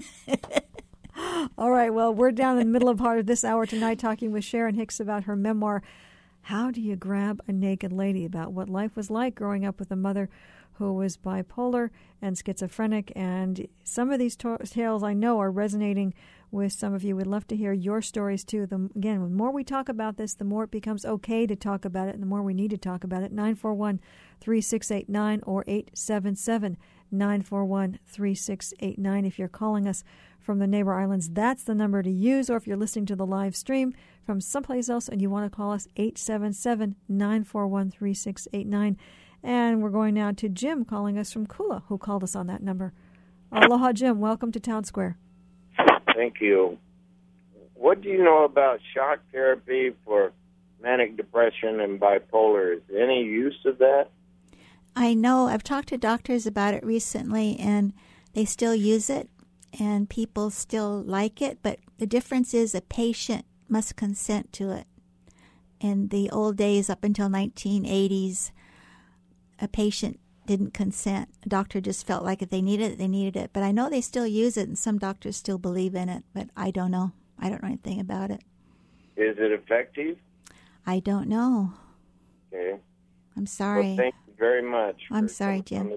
Speaker 1: All right, well, we're down in the middle of part of this hour tonight talking with Sharon Hicks about her memoir, How Do You Grab a Naked Lady?, about what life was like growing up with a mother who was bipolar and schizophrenic. And some of these to- tales I know are resonating with some of you. We'd love to hear your stories, too. The, again, the more we talk about this, the more it becomes okay to talk about it, and the more we need to talk about it. nine four one, three six eight nine or eight seven seven, nine four one, three six eight nine. If you're calling us from the neighbor islands, that's the number to use. Or if you're listening to the live stream from someplace else and you want to call us, eight seven seven, nine four one, three six eight nine. And we're going now to Jim calling us from Kula, who called us on that number. Aloha, Jim. Welcome to Town Square.
Speaker 6: Thank you. What do you know about shock therapy for manic depression and bipolar? Is there any use of that?
Speaker 2: I know. I've talked to doctors about it recently, and they still use it, and people still like it. But the difference is a patient must consent to it. In the old days, up until nineteen eighties, a patient didn't consent. A doctor just felt like if they needed it, they needed it. But I know they still use it, and some doctors still believe in it, but I don't know. I don't know anything about it.
Speaker 6: Is it effective?
Speaker 2: I don't know.
Speaker 6: Okay.
Speaker 2: I'm sorry.
Speaker 6: Well, thank you very much.
Speaker 2: I'm sorry, Jim.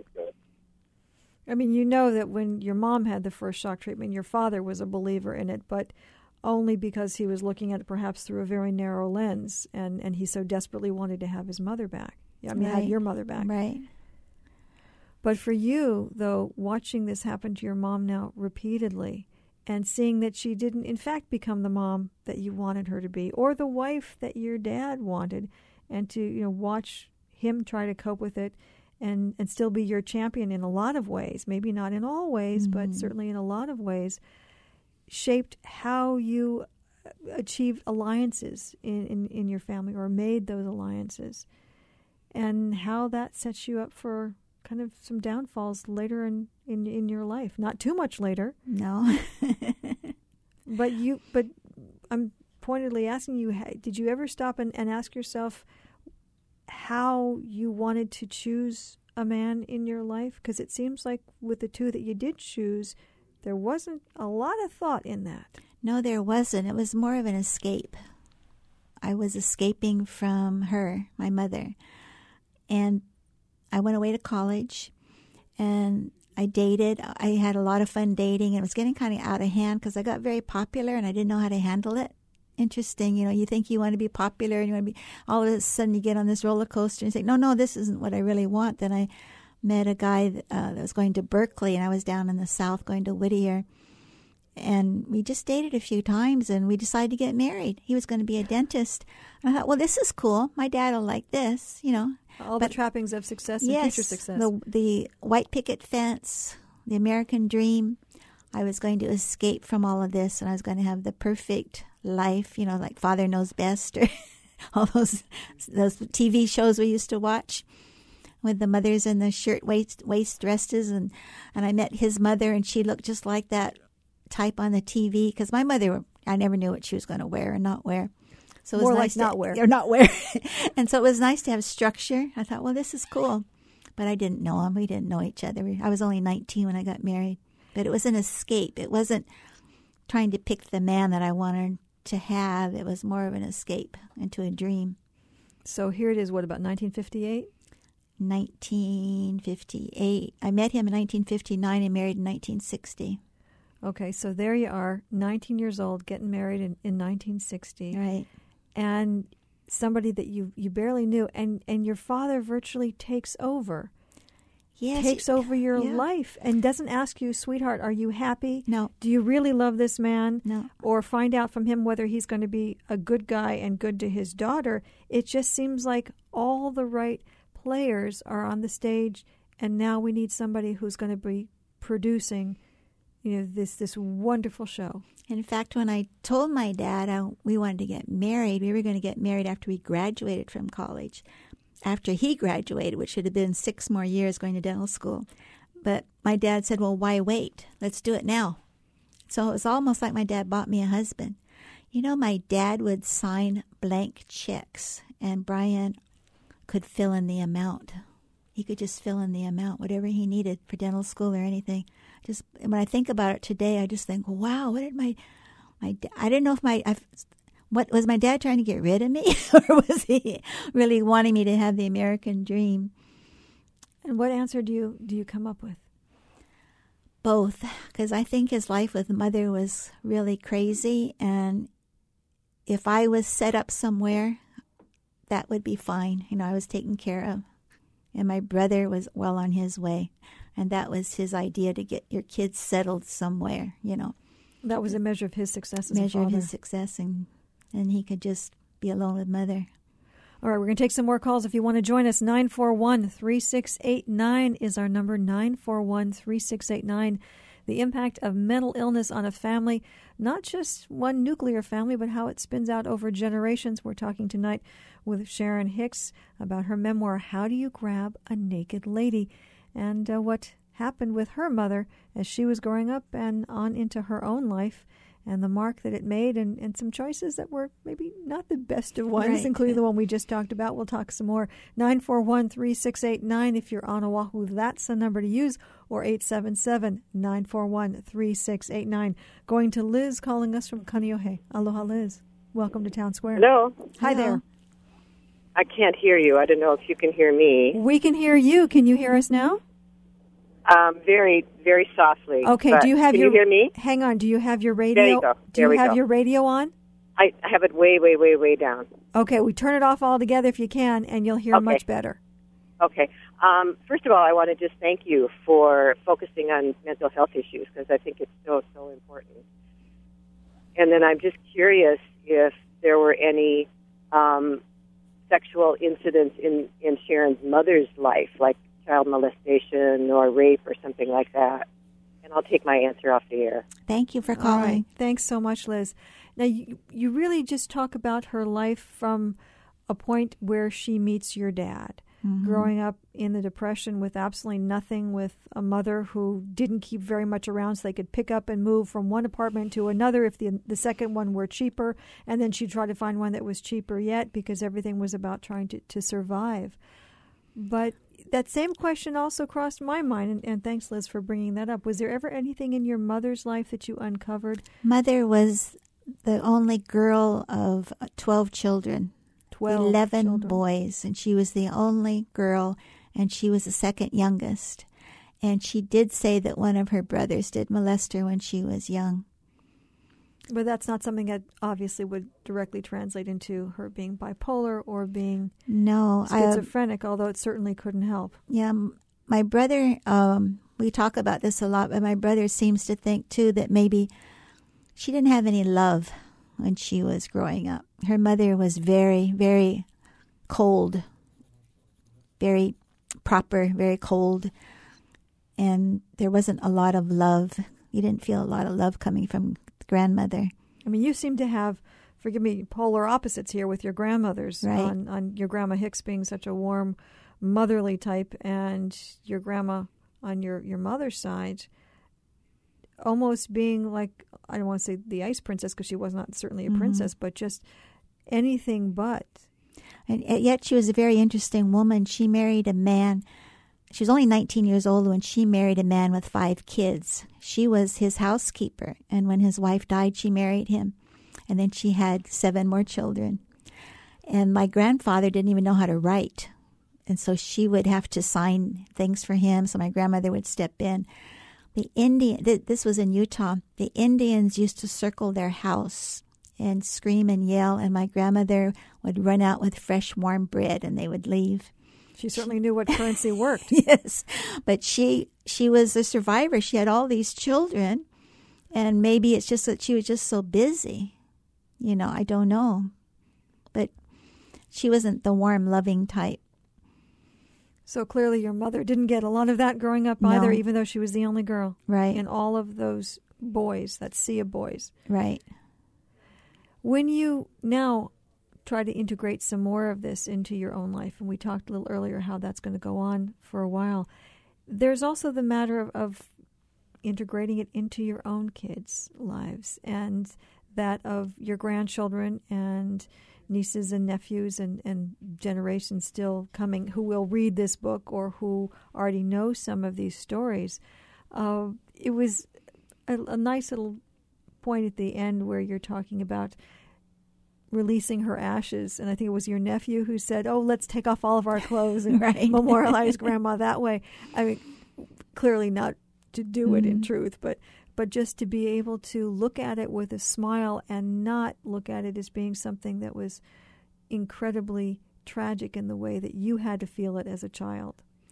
Speaker 1: I mean, you know that when your mom had the first shock treatment, your father was a believer in it, but only because he was looking at it perhaps through a very narrow lens, and, and he so desperately wanted to have his mother back. I mean,
Speaker 2: Right.
Speaker 1: have your mother back.
Speaker 2: Right.
Speaker 1: But for you, though, watching this happen to your mom now repeatedly and seeing that she didn't, in fact, become the mom that you wanted her to be or the wife that your dad wanted, and to, you know, watch him try to cope with it and, and still be your champion in a lot of ways, maybe not in all ways,
Speaker 2: Mm-hmm.
Speaker 1: but certainly in a lot of ways, shaped how you achieved alliances in, in, in your family or made those alliances, and how that sets you up for kind of some downfalls later in, in, in your life. Not too much later.
Speaker 2: No.
Speaker 1: but you. But I'm pointedly asking you, did you ever stop and, and ask yourself how you wanted to choose a man in your life? Because it seems like with the two that you did choose, there wasn't a lot of thought in that.
Speaker 2: No, there wasn't. It was more of an escape. I was escaping from her, my mother. And I went away to college, and I dated. I had a lot of fun dating, and it was getting kind of out of hand because I got very popular, and I didn't know how to handle it. Interesting, you know, you think you want to be popular, and you want to be, all of a sudden you get on this roller coaster and say, no, no, this isn't what I really want. Then I met a guy that, uh, that was going to Berkeley, and I was down in the South going to Whittier. And we just dated a few times, and we decided to get married. He was going to be a dentist. And I thought, well, this is cool. My dad will like this, you know.
Speaker 1: All
Speaker 2: but,
Speaker 1: the trappings of success and
Speaker 2: yes,
Speaker 1: future success.
Speaker 2: The, the white picket fence, the American dream. I was going to escape from all of this, and I was going to have the perfect life, you know, like Father Knows Best, or all those those T V shows we used to watch with the mothers in the shirt waist waist dresses. And, and I met his mother, and she looked just like that type on the T V, because my mother, I never knew what she was going to wear and not wear. So it was
Speaker 1: More
Speaker 2: nice
Speaker 1: like
Speaker 2: to,
Speaker 1: not wear.
Speaker 2: Or not wear. And so it was nice to have structure. I thought, well, this is cool. But I didn't know him. We didn't know each other. I was only nineteen when I got married. But it was an escape. It wasn't trying to pick the man that I wanted to have. It was more of an escape into a dream.
Speaker 1: So here it is, what, about nineteen fifty-eight?
Speaker 2: nineteen fifty-eight. I met him in nineteen fifty-nine and married in nineteen sixty.
Speaker 1: Okay, so there you are, nineteen years old, getting married in, in nineteen sixty.
Speaker 2: Right.
Speaker 1: And somebody that you, you barely knew, and, and your father virtually takes over.
Speaker 2: Yes.
Speaker 1: Takes over your
Speaker 2: yeah.
Speaker 1: life and doesn't ask you, sweetheart, are you happy?
Speaker 2: No.
Speaker 1: Do you really love this man?
Speaker 2: No.
Speaker 1: Or find out from him whether he's going to be a good guy and good to his daughter. It just seems like all the right players are on the stage, and now we need somebody who's going to be producing, you know, this this wonderful show.
Speaker 2: In fact, when I told my dad I, we wanted to get married, we were going to get married after we graduated from college. After he graduated, which should have been six more years going to dental school. But my dad said, well, why wait? Let's do it now. So it was almost like my dad bought me a husband. You know, my dad would sign blank checks, and Brian could fill in the amount. he could just fill in the amount, whatever he needed for dental school or anything. Just when I think about it today, I just think, wow, what did my my I didn't know if my I've, what was my dad trying to get rid of me, or was he really wanting me to have the American dream?
Speaker 1: And what answer do you do you come up with?
Speaker 2: Both, because I think his life with Mother was really crazy, and if I was set up somewhere, that would be fine. You know, I was taken care of, and my brother was well on his way, and that was his idea, to get your kids settled somewhere. You know,
Speaker 1: that was a measure of his success as
Speaker 2: measure
Speaker 1: a father.
Speaker 2: of his success, and and he could just be alone with Mother.
Speaker 1: All right, we're going to take some more calls. If you want to join us, nine four one, three six eight nine is our number, nine four one, three six eight nine. The impact of mental illness on a family, not just one nuclear family, but how it spins out over generations. We're talking tonight with Sharon Hicks about her memoir, How Do You Grab a Naked Lady? And uh, what happened with her mother as she was growing up and on into her own life, and the mark that it made, and, and some choices that were maybe not the best of ones,
Speaker 2: right.
Speaker 1: including the one we just talked about. We'll talk some more. nine four one, three six eight nine if you're on Oahu, that's the number to use, or eight seven seven, nine four one, three six eight nine. Going to Liz calling us from Kaneohe. Aloha, Liz. Welcome to Town Square.
Speaker 7: Hello.
Speaker 1: Hi
Speaker 2: Hello.
Speaker 1: there.
Speaker 7: I can't hear you. I don't know if you can hear me.
Speaker 1: We can hear you. Can you hear us now?
Speaker 7: Um, very, very softly.
Speaker 1: Okay.
Speaker 7: But
Speaker 1: Do you have
Speaker 7: can
Speaker 1: your?
Speaker 7: you hear me?
Speaker 1: Hang on. Do you have your radio?
Speaker 7: There you go.
Speaker 1: Do
Speaker 7: There
Speaker 1: you
Speaker 7: we
Speaker 1: have
Speaker 7: go.
Speaker 1: your radio on?
Speaker 7: I I have it way, way, way, way down.
Speaker 1: Okay. We turn it off altogether if you can, and you'll hear
Speaker 7: Okay.
Speaker 1: much better.
Speaker 7: Okay. Um, first of all, I want to just thank you for focusing on mental health issues, because I think it's so, so important. And then I'm just curious if there were any um, sexual incidents in, in Sharon's mother's life, like child molestation or rape or something like that. And I'll take my answer off the air.
Speaker 2: Thank you for
Speaker 1: All
Speaker 2: calling.
Speaker 1: right. Thanks so much, Liz. Now, you, you really just talk about her life from a point where she meets your dad. Mm-hmm. Growing up in the Depression with absolutely nothing, with a mother who didn't keep very much around, so they could pick up and move from one apartment to another if the the second one were cheaper, and then she'd try to find one that was cheaper yet, because everything was about trying to, to survive. But that same question also crossed my mind, and, and thanks, Liz, for bringing that up. Was there ever anything in your mother's life that you uncovered?
Speaker 2: Mother was the only girl of twelve children. eleven
Speaker 1: children.
Speaker 2: boys, and she was the only girl, and she was the second youngest. And she did say that one of her brothers did molest her when she was young.
Speaker 1: But that's not something that obviously would directly translate into her being bipolar or being
Speaker 2: no
Speaker 1: schizophrenic, I, although it certainly couldn't help.
Speaker 2: Yeah, my brother, um, we talk about this a lot, but my brother seems to think, too, that maybe she didn't have any love when she was growing up. Her mother was very, very cold, very proper, very cold, and there wasn't a lot of love. You didn't feel a lot of love coming from the grandmother.
Speaker 1: I mean, you seem to have, forgive me, polar opposites here with your grandmothers,
Speaker 2: right.
Speaker 1: on, on your Grandma Hicks being such a warm, motherly type, and your grandma on your, your mother's side almost being like, I don't want to say the ice princess, because she was not certainly a mm-hmm. princess, but just anything but.
Speaker 2: And yet she was a very interesting woman. She married a man. She was only nineteen years old when she married a man with five kids. She was his housekeeper, and when his wife died, she married him. And then she had seven more children. And my grandfather didn't even know how to write, and so she would have to sign things for him, so my grandmother would step in. The Indian, this was in Utah, the Indians used to circle their house and scream and yell, and my grandmother would run out with fresh, warm bread, and they would leave.
Speaker 1: She certainly knew what currency worked.
Speaker 2: Yes, but she she was a survivor. She had all these children, and maybe it's just that she was just so busy. You know, I don't know. But she wasn't the warm, loving type.
Speaker 1: So clearly your mother didn't get a lot of that growing up
Speaker 2: no.
Speaker 1: either, even though she was the only girl.
Speaker 2: Right.
Speaker 1: In all of those boys, that sea of boys.
Speaker 2: Right.
Speaker 1: When you now try to integrate some more of this into your own life, and we talked a little earlier how that's going to go on for a while, there's also the matter of, of integrating it into your own kids' lives, and that of your grandchildren and nieces and nephews and, and generations still coming who will read this book or who already know some of these stories. Uh, it was a, a nice little point at the end where you're talking about releasing her ashes, and I think it was your nephew who said, oh, let's take off all of our clothes and
Speaker 2: right.
Speaker 1: memorialize Grandma that way. I mean, clearly not to do it
Speaker 2: mm-hmm.
Speaker 1: in truth, but but just to be able to look at it with a smile and not look at it as being something that was incredibly tragic in the way that you had to feel it as a child.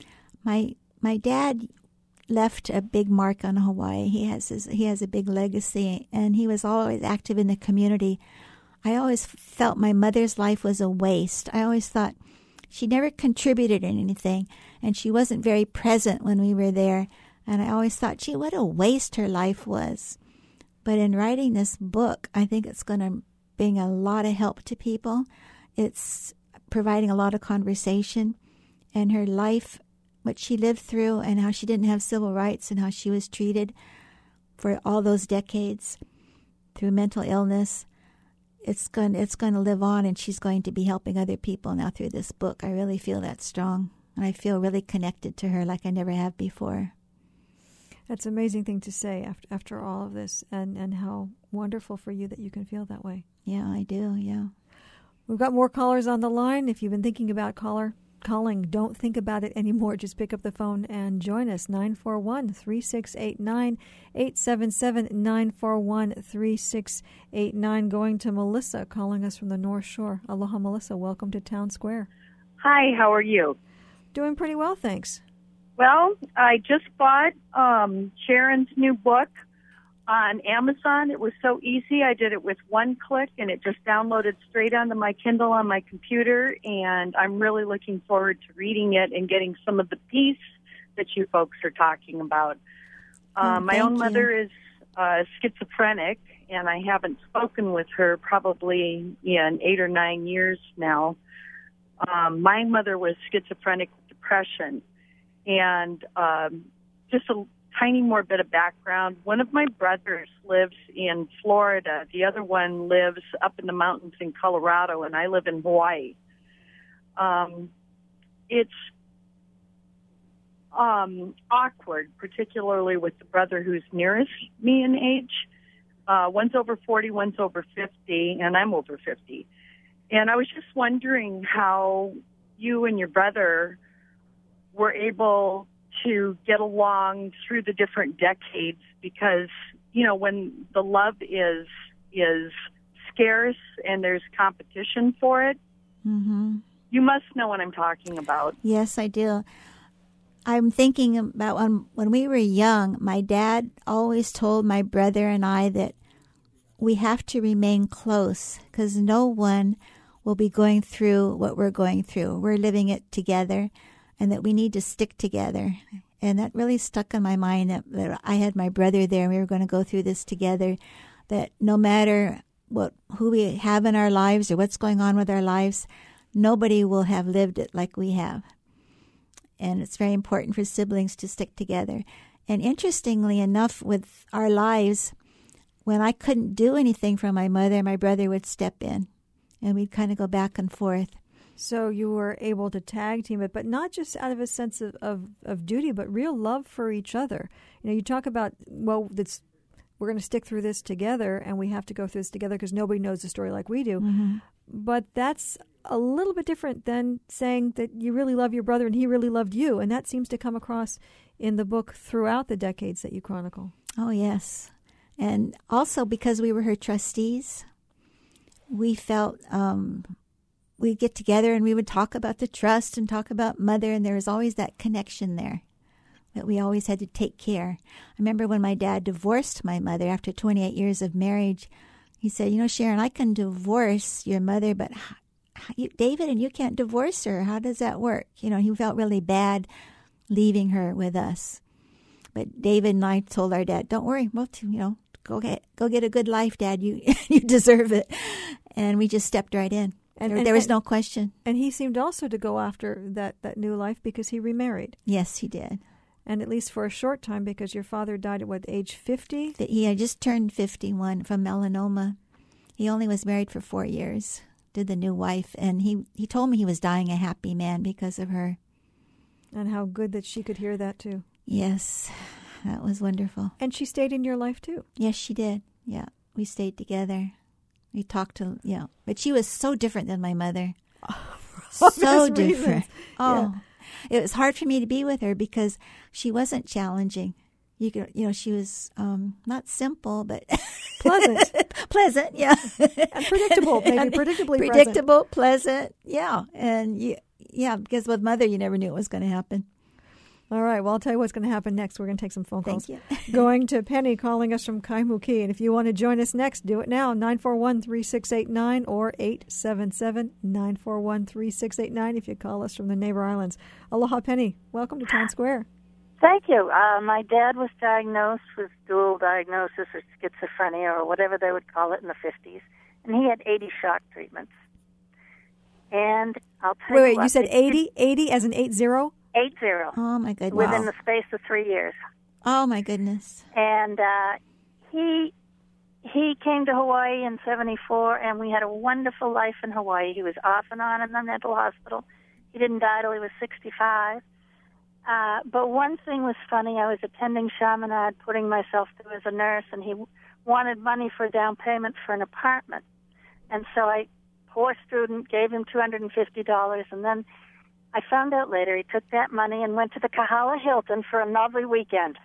Speaker 2: My my dad left a big mark on Hawaii. He has his, he has a big legacy, and he was always active in the community. I always felt my mother's life was a waste. I always thought she never contributed in anything, and she wasn't very present when we were there. And I always thought, gee, what a waste her life was. But in writing this book, I think it's going to bring a lot of help to people. It's providing a lot of conversation, and her life, what she lived through, and how she didn't have civil rights, and how she was treated for all those decades through mental illness. It's going, it's going to live on, and she's going to be helping other people now through this book. I really feel that strong, and I feel really connected to her like I never have before.
Speaker 1: That's an amazing thing to say after after all of this, and, and how wonderful for you that you can feel that way.
Speaker 2: Yeah, I do, yeah.
Speaker 1: We've got more callers on the line. If you've been thinking about caller calling, don't think about it anymore. Just pick up the phone and join us. nine four one, three six eight nine, eight seven seven, nine four one, three six eight nine. Going to Melissa, calling us from the North Shore. Aloha, Melissa. Welcome to Town Square.
Speaker 8: Hi, how are you?
Speaker 1: Doing pretty well, thanks.
Speaker 8: Well, I just bought um, Sharon's new book on Amazon. It was so easy. I did it with one click, and it just downloaded straight onto my Kindle on my computer, and I'm really looking forward to reading it and getting some of the peace that you folks are talking about.
Speaker 2: Oh,
Speaker 8: um, my own
Speaker 2: you.
Speaker 8: mother is uh, schizophrenic, and I haven't spoken with her probably in eight or nine years now. Um, my mother was schizophrenic with depression, and um, just a tiny more bit of background. One of my brothers lives in Florida. The other one lives up in the mountains in Colorado, and I live in Hawaii. Um, it's um, awkward, particularly with the brother who's nearest me in age. Uh, one's over forty, one's over fifty, and I'm over fifty. And I was just wondering how you and your brother were able to get along through the different decades, because, you know, when the love is is scarce and there's competition for it,
Speaker 2: mm-hmm.
Speaker 8: you must know what I'm talking about.
Speaker 2: Yes, I do. I'm thinking about when, when we were young, my dad always told my brother and I that we have to remain close because no one will be going through what we're going through. We're living it together, and that we need to stick together. And that really stuck in my mind, that, that I had my brother there and we were going to go through this together, that no matter what who we have in our lives or what's going on with our lives, nobody will have lived it like we have. And it's very important for siblings to stick together. And interestingly enough, with our lives, when I couldn't do anything for my mother, my brother would step in, and we'd kind of go back and forth.
Speaker 1: So you were able to tag team it, but not just out of a sense of, of, of duty, but real love for each other. You know, you talk about, well, that's, we're going to stick through this together, and we have to go through this together because nobody knows the story like we do.
Speaker 2: Mm-hmm.
Speaker 1: But that's a little bit different than saying that you really love your brother and he really loved you. And that seems to come across in the book throughout the decades that you chronicle.
Speaker 2: Oh, yes. And also because we were her trustees, we felt... Um, we'd get together and we would talk about the trust and talk about mother, and there was always that connection there that we always had to take care. I remember when my dad divorced my mother after twenty-eight years of marriage, he said, you know, Sharon, I can divorce your mother, but you, David, and you can't divorce her. How does that work? You know, he felt really bad leaving her with us. But David and I told our dad, don't worry, well, you know, go get, go get a good life, Dad. You, you deserve it. And we just stepped right in. And, there, and, there was no question.
Speaker 1: And he seemed also to go after that, that new life because he remarried.
Speaker 2: Yes, he did.
Speaker 1: And at least for a short time, because your father died at, what, age fifty?
Speaker 2: He had just turned fifty-one from melanoma. He only was married for four years, did the new wife, and he, he told me he was dying a happy man because of her.
Speaker 1: And how good that she could hear that, too.
Speaker 2: Yes, that was wonderful.
Speaker 1: And she stayed in your life, too.
Speaker 2: Yes, she did. Yeah, we stayed together. We talked to, yeah. But she was so different than my mother. So different. Oh, yeah. It was hard for me to be with her because she wasn't challenging. You could, you know, she was um, not simple, but
Speaker 1: pleasant.
Speaker 2: Pleasant, yeah.
Speaker 1: And predictable, maybe and predictably
Speaker 2: predictable,
Speaker 1: present.
Speaker 2: pleasant, yeah. And you, yeah, because with mother, you never knew what was going to happen.
Speaker 1: All right. Well, I'll tell you what's going to happen next. We're going to take some phone calls.
Speaker 2: Thank you.
Speaker 1: Going to Penny calling us from Kaimuki. And if you want to join us next, do it now. nine four one, three six eight nine or eight seven seven, nine four one, three six eight nine if you call us from the neighbor islands. Aloha, Penny. Welcome to Town Square.
Speaker 9: Thank you. Uh, my dad was diagnosed with dual diagnosis or schizophrenia or whatever they would call it in the fifties. And he had eighty shock treatments. And I'll tell
Speaker 1: wait,
Speaker 9: you
Speaker 1: Wait,
Speaker 9: what,
Speaker 1: you said eighty? eighty as in eight zero?
Speaker 9: Eight zero.
Speaker 2: Oh, my goodness.
Speaker 9: Within
Speaker 2: wow.
Speaker 9: the space of three years.
Speaker 2: Oh, my goodness.
Speaker 9: And uh, he he came to Hawaii in seventy-four, and we had a wonderful life in Hawaii. He was off and on in the mental hospital. He didn't die till he was sixty-five. Uh, but one thing was funny. I was attending Chaminade, putting myself through as a nurse, and he wanted money for a down payment for an apartment. And so I, poor student, gave him two hundred fifty dollars, and then I found out later he took that money and went to the Kahala Hilton for a lovely weekend.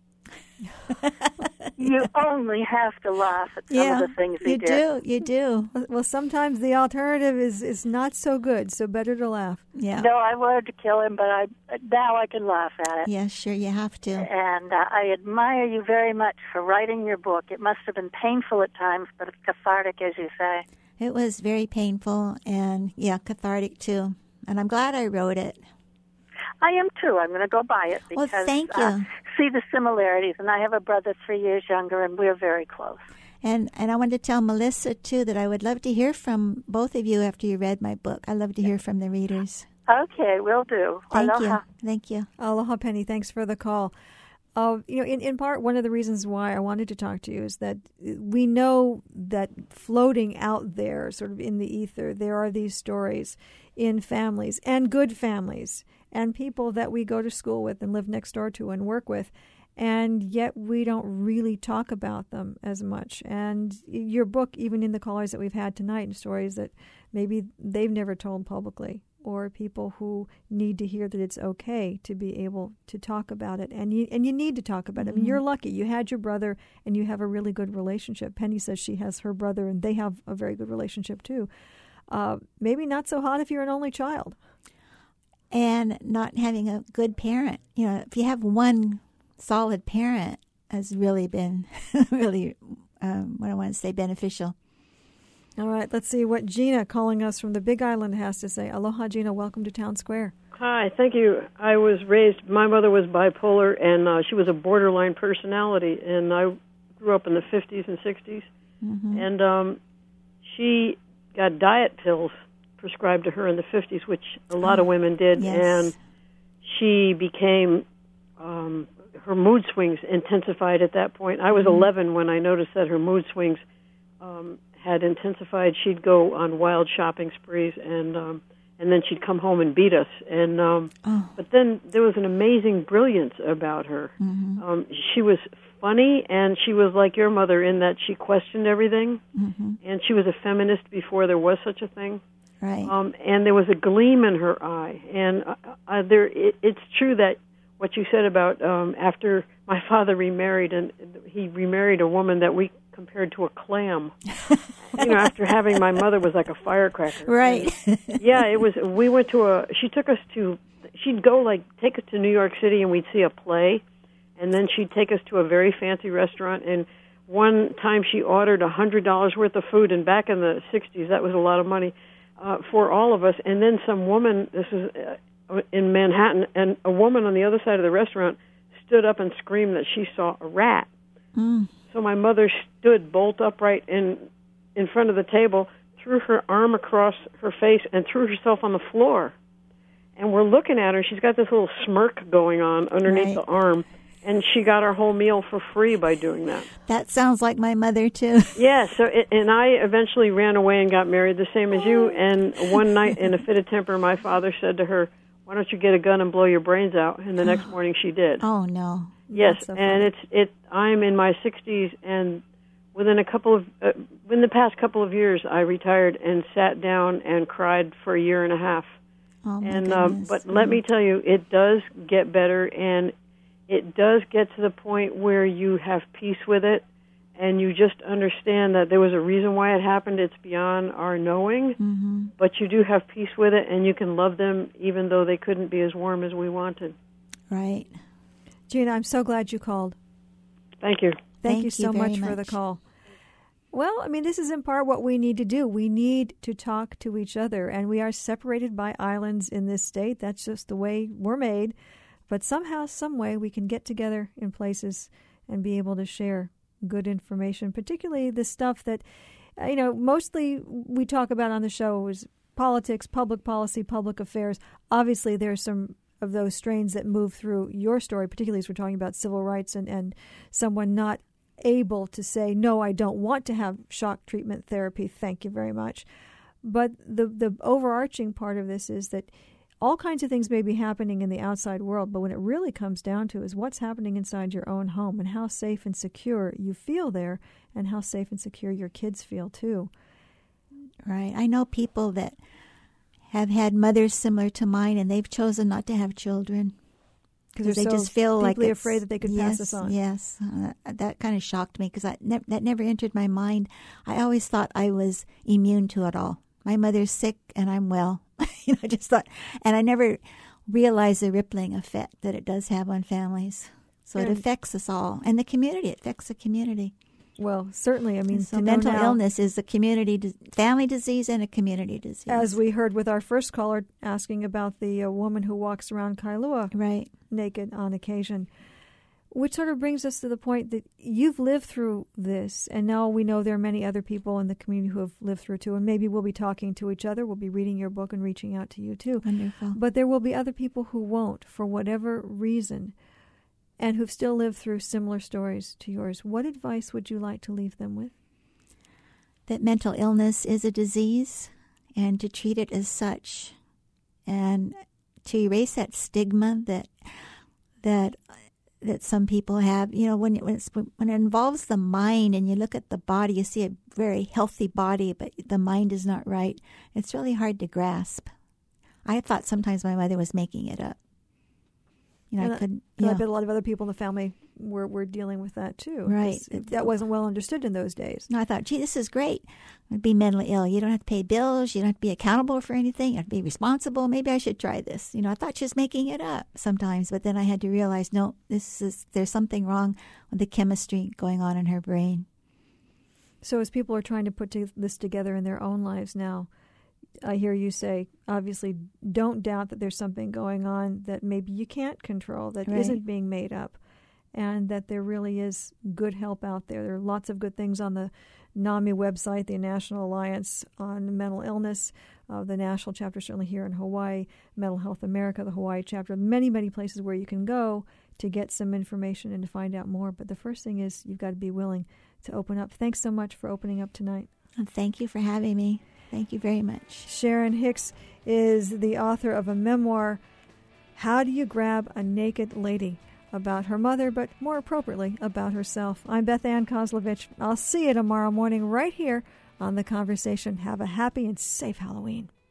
Speaker 9: You only have to laugh at some
Speaker 2: yeah,
Speaker 9: of the things he
Speaker 2: you
Speaker 9: did.
Speaker 2: do, you do.
Speaker 1: Well, sometimes the alternative is, is not so good, so better to laugh.
Speaker 2: Yeah.
Speaker 9: No, I wanted to kill him, but I now I can laugh at it.
Speaker 2: Yeah, sure, you have to.
Speaker 9: And uh, I admire you very much for writing your book. It must have been painful at times, but it's cathartic, as you say.
Speaker 2: It was very painful and, yeah, cathartic, too. And I'm glad I wrote it.
Speaker 9: I am, too. I'm going to go buy it because
Speaker 2: well, thank you.
Speaker 9: Uh, see the similarities. And I have a brother three years younger, and we're very close.
Speaker 2: And and I wanted to tell Melissa, too, that I would love to hear from both of you after you read my book. I love to hear from the readers.
Speaker 9: Okay, will do.
Speaker 2: Thank
Speaker 9: Aloha.
Speaker 2: you. Thank you.
Speaker 1: Aloha, Penny. Thanks for the call. Uh, you know, in, in part, one of the reasons why I wanted to talk to you is that we know that floating out there, sort of in the ether, there are these stories in families, and good families, and people that we go to school with and live next door to and work with, and yet we don't really talk about them as much. And your book, even in the callers that we've had tonight, and stories that maybe they've never told publicly, or people who need to hear that it's okay to be able to talk about it. And you and you need to talk about it. Mm-hmm. I mean, you're lucky. You had your brother, and you have a really good relationship. Penny says she has her brother, and they have a very good relationship, too. Uh, maybe not so hot if you're an only child.
Speaker 2: And not having a good parent. You know, if you have one solid parent, has really been, really, um, what I want to say, beneficial.
Speaker 1: All right, let's see what Gina, calling us from the Big Island, has to say. Aloha, Gina. Welcome to Town Square.
Speaker 10: Hi, thank you. I was raised, my mother was bipolar, and uh, she was a borderline personality, and I grew up in the fifties and sixties, mm-hmm. and um, she got diet pills prescribed to her in the fifties, which a lot of women did,
Speaker 2: yes.
Speaker 10: and she became, um, her mood swings intensified at that point. I was mm-hmm. eleven when I noticed that her mood swings um, had intensified. She'd go on wild shopping sprees, and um, and then she'd come home and beat us. And um,
Speaker 2: oh.
Speaker 10: But then there was an amazing brilliance about her.
Speaker 2: Mm-hmm.
Speaker 10: Um, she was funny, and she was like your mother in that she questioned everything,
Speaker 2: mm-hmm.
Speaker 10: and she was a feminist before there was such a thing.
Speaker 2: Right.
Speaker 10: Um, and there was a gleam in her eye. And uh, uh, there, it, it's true that what you said about um, after my father remarried, and he remarried a woman that we compared to a clam. You know, after having my mother was like a firecracker.
Speaker 2: Right.
Speaker 10: And, yeah, it was. We went to a. She took us to. She'd go like take us to New York City, and we'd see a play, and then she'd take us to a very fancy restaurant. And one time she ordered a hundred dollars worth of food, and back in the sixties, that was a lot of money uh, for all of us. And then some woman. This is uh, in Manhattan, and a woman on the other side of the restaurant stood up and screamed that she saw a rat.
Speaker 2: Mm.
Speaker 10: So my mother stood bolt upright in in front of the table, threw her arm across her face, and threw herself on the floor. And we're looking at her. She's got this little smirk going on underneath
Speaker 2: right.
Speaker 10: the arm. and she got her whole meal for free by doing that.
Speaker 2: That sounds like my mother, too.
Speaker 10: Yeah, so it, and I eventually ran away and got married the same as you, and one night in a fit of temper, my father said to her, why don't you get a gun and blow your brains out? And the next morning she did.
Speaker 2: Oh, no.
Speaker 10: Yes,
Speaker 1: so
Speaker 10: and it's it. I'm in my sixties, and within a couple of, uh, within the past couple of years, I retired and sat down and cried for a year and a half.
Speaker 2: Oh, my
Speaker 10: and um,
Speaker 2: goodness.
Speaker 10: but let me tell you, it does get better, and it does get to the point where you have peace with it, and you just understand that there was a reason why it happened. It's beyond our knowing,
Speaker 2: Mm-hmm.
Speaker 10: but you do have peace with it, and you can love them even though they couldn't be as warm as we wanted.
Speaker 2: Right.
Speaker 1: Gina, I'm so glad you called.
Speaker 10: Thank you.
Speaker 1: Thank,
Speaker 2: Thank
Speaker 1: you
Speaker 2: you
Speaker 1: so
Speaker 2: very
Speaker 1: much for the
Speaker 2: much.
Speaker 1: call. Well, I mean, this is in part what we need to do. We need to talk to each other, and we are separated by islands in this state. That's just the way we're made. But somehow, some way, we can get together in places and be able to share good information, particularly the stuff that, uh, you know, mostly we talk about on the show is politics, public policy, public affairs. Obviously, there's some of those strains that move through your story, particularly as we're talking about civil rights and, and someone not able to say, no, I don't want to have shock treatment therapy, thank you very much. But the the overarching part of this is that all kinds of things may be happening in the outside world, but when it really comes down to is what's happening inside your own home and how safe and secure you feel there and how safe and secure your kids feel too.
Speaker 2: Right. I know people that have had mothers similar to mine, and they've chosen not to have children
Speaker 1: Because
Speaker 2: they
Speaker 1: they're so
Speaker 2: just feel like
Speaker 1: deeply
Speaker 2: it's-
Speaker 1: afraid that they could
Speaker 2: yes,
Speaker 1: pass this on.
Speaker 2: Yes, uh, that kind of shocked me because ne- that never entered my mind. I always thought I was immune to it all. My mother's sick and I'm well. you know, I just thought, and I never realized the rippling effect that it does have on families. So it
Speaker 1: And-
Speaker 2: affects us all, and the community. It affects the community.
Speaker 1: Well, certainly. I mean,
Speaker 2: And so
Speaker 1: to know
Speaker 2: mental
Speaker 1: now-
Speaker 2: illness is a community, dis- family disease, and a community disease.
Speaker 1: As we heard with our first caller asking about the uh, woman who walks around Kailua
Speaker 2: right.
Speaker 1: naked on occasion, which sort of brings us to the point that you've lived through this, and now we know there are many other people in the community who have lived through it too, and maybe we'll be talking to each other, we'll be reading your book and reaching out to you too.
Speaker 2: Wonderful.
Speaker 1: But there will be other people who won't, for whatever reason, and who've still lived through similar stories to yours. What advice would you like to leave them with?
Speaker 2: That mental illness is a disease, and to treat it as such, and to erase that stigma that that that some people have. You know, when when, it's, when it involves the mind, and you look at the body, you see a very healthy body, but the mind is not right. It's really hard to grasp. I thought sometimes my mother was making it up. You know,
Speaker 1: and
Speaker 2: I couldn't.
Speaker 1: And I
Speaker 2: Yeah.
Speaker 1: bet a lot of other people in the family were, were dealing with that too.
Speaker 2: Right.
Speaker 1: 'cause That wasn't well understood in those days.
Speaker 2: No, I thought, gee, this is great. I'd be mentally ill. You don't have to pay bills. You don't have to be accountable for anything. You have to be responsible. Maybe I should try this. You know, I thought she was making it up sometimes, but then I had to realize, no, this is there's something wrong with the chemistry going on in her brain.
Speaker 1: So as people are trying to put to- this together in their own lives now, I hear you say, obviously, don't doubt that there's something going on that maybe you can't control, that
Speaker 2: Right.
Speaker 1: isn't being made up, and that there really is good help out there. There are lots of good things on the NAMI website, the National Alliance on Mental Illness, uh, the national chapter certainly here in Hawaii, Mental Health America, the Hawaii chapter, many, many places where you can go to get some information and to find out more. But the first thing is you've got to be willing to open up. Thanks so much for opening up tonight.
Speaker 2: And thank you for having me. Thank you very much.
Speaker 1: Sharon Hicks is the author of a memoir, How Do You Grab a Naked Lady?, about her mother, but more appropriately, about herself. I'm Beth Ann Kozlovich. I'll see you tomorrow morning right here on The Conversation. Have a happy and safe Halloween.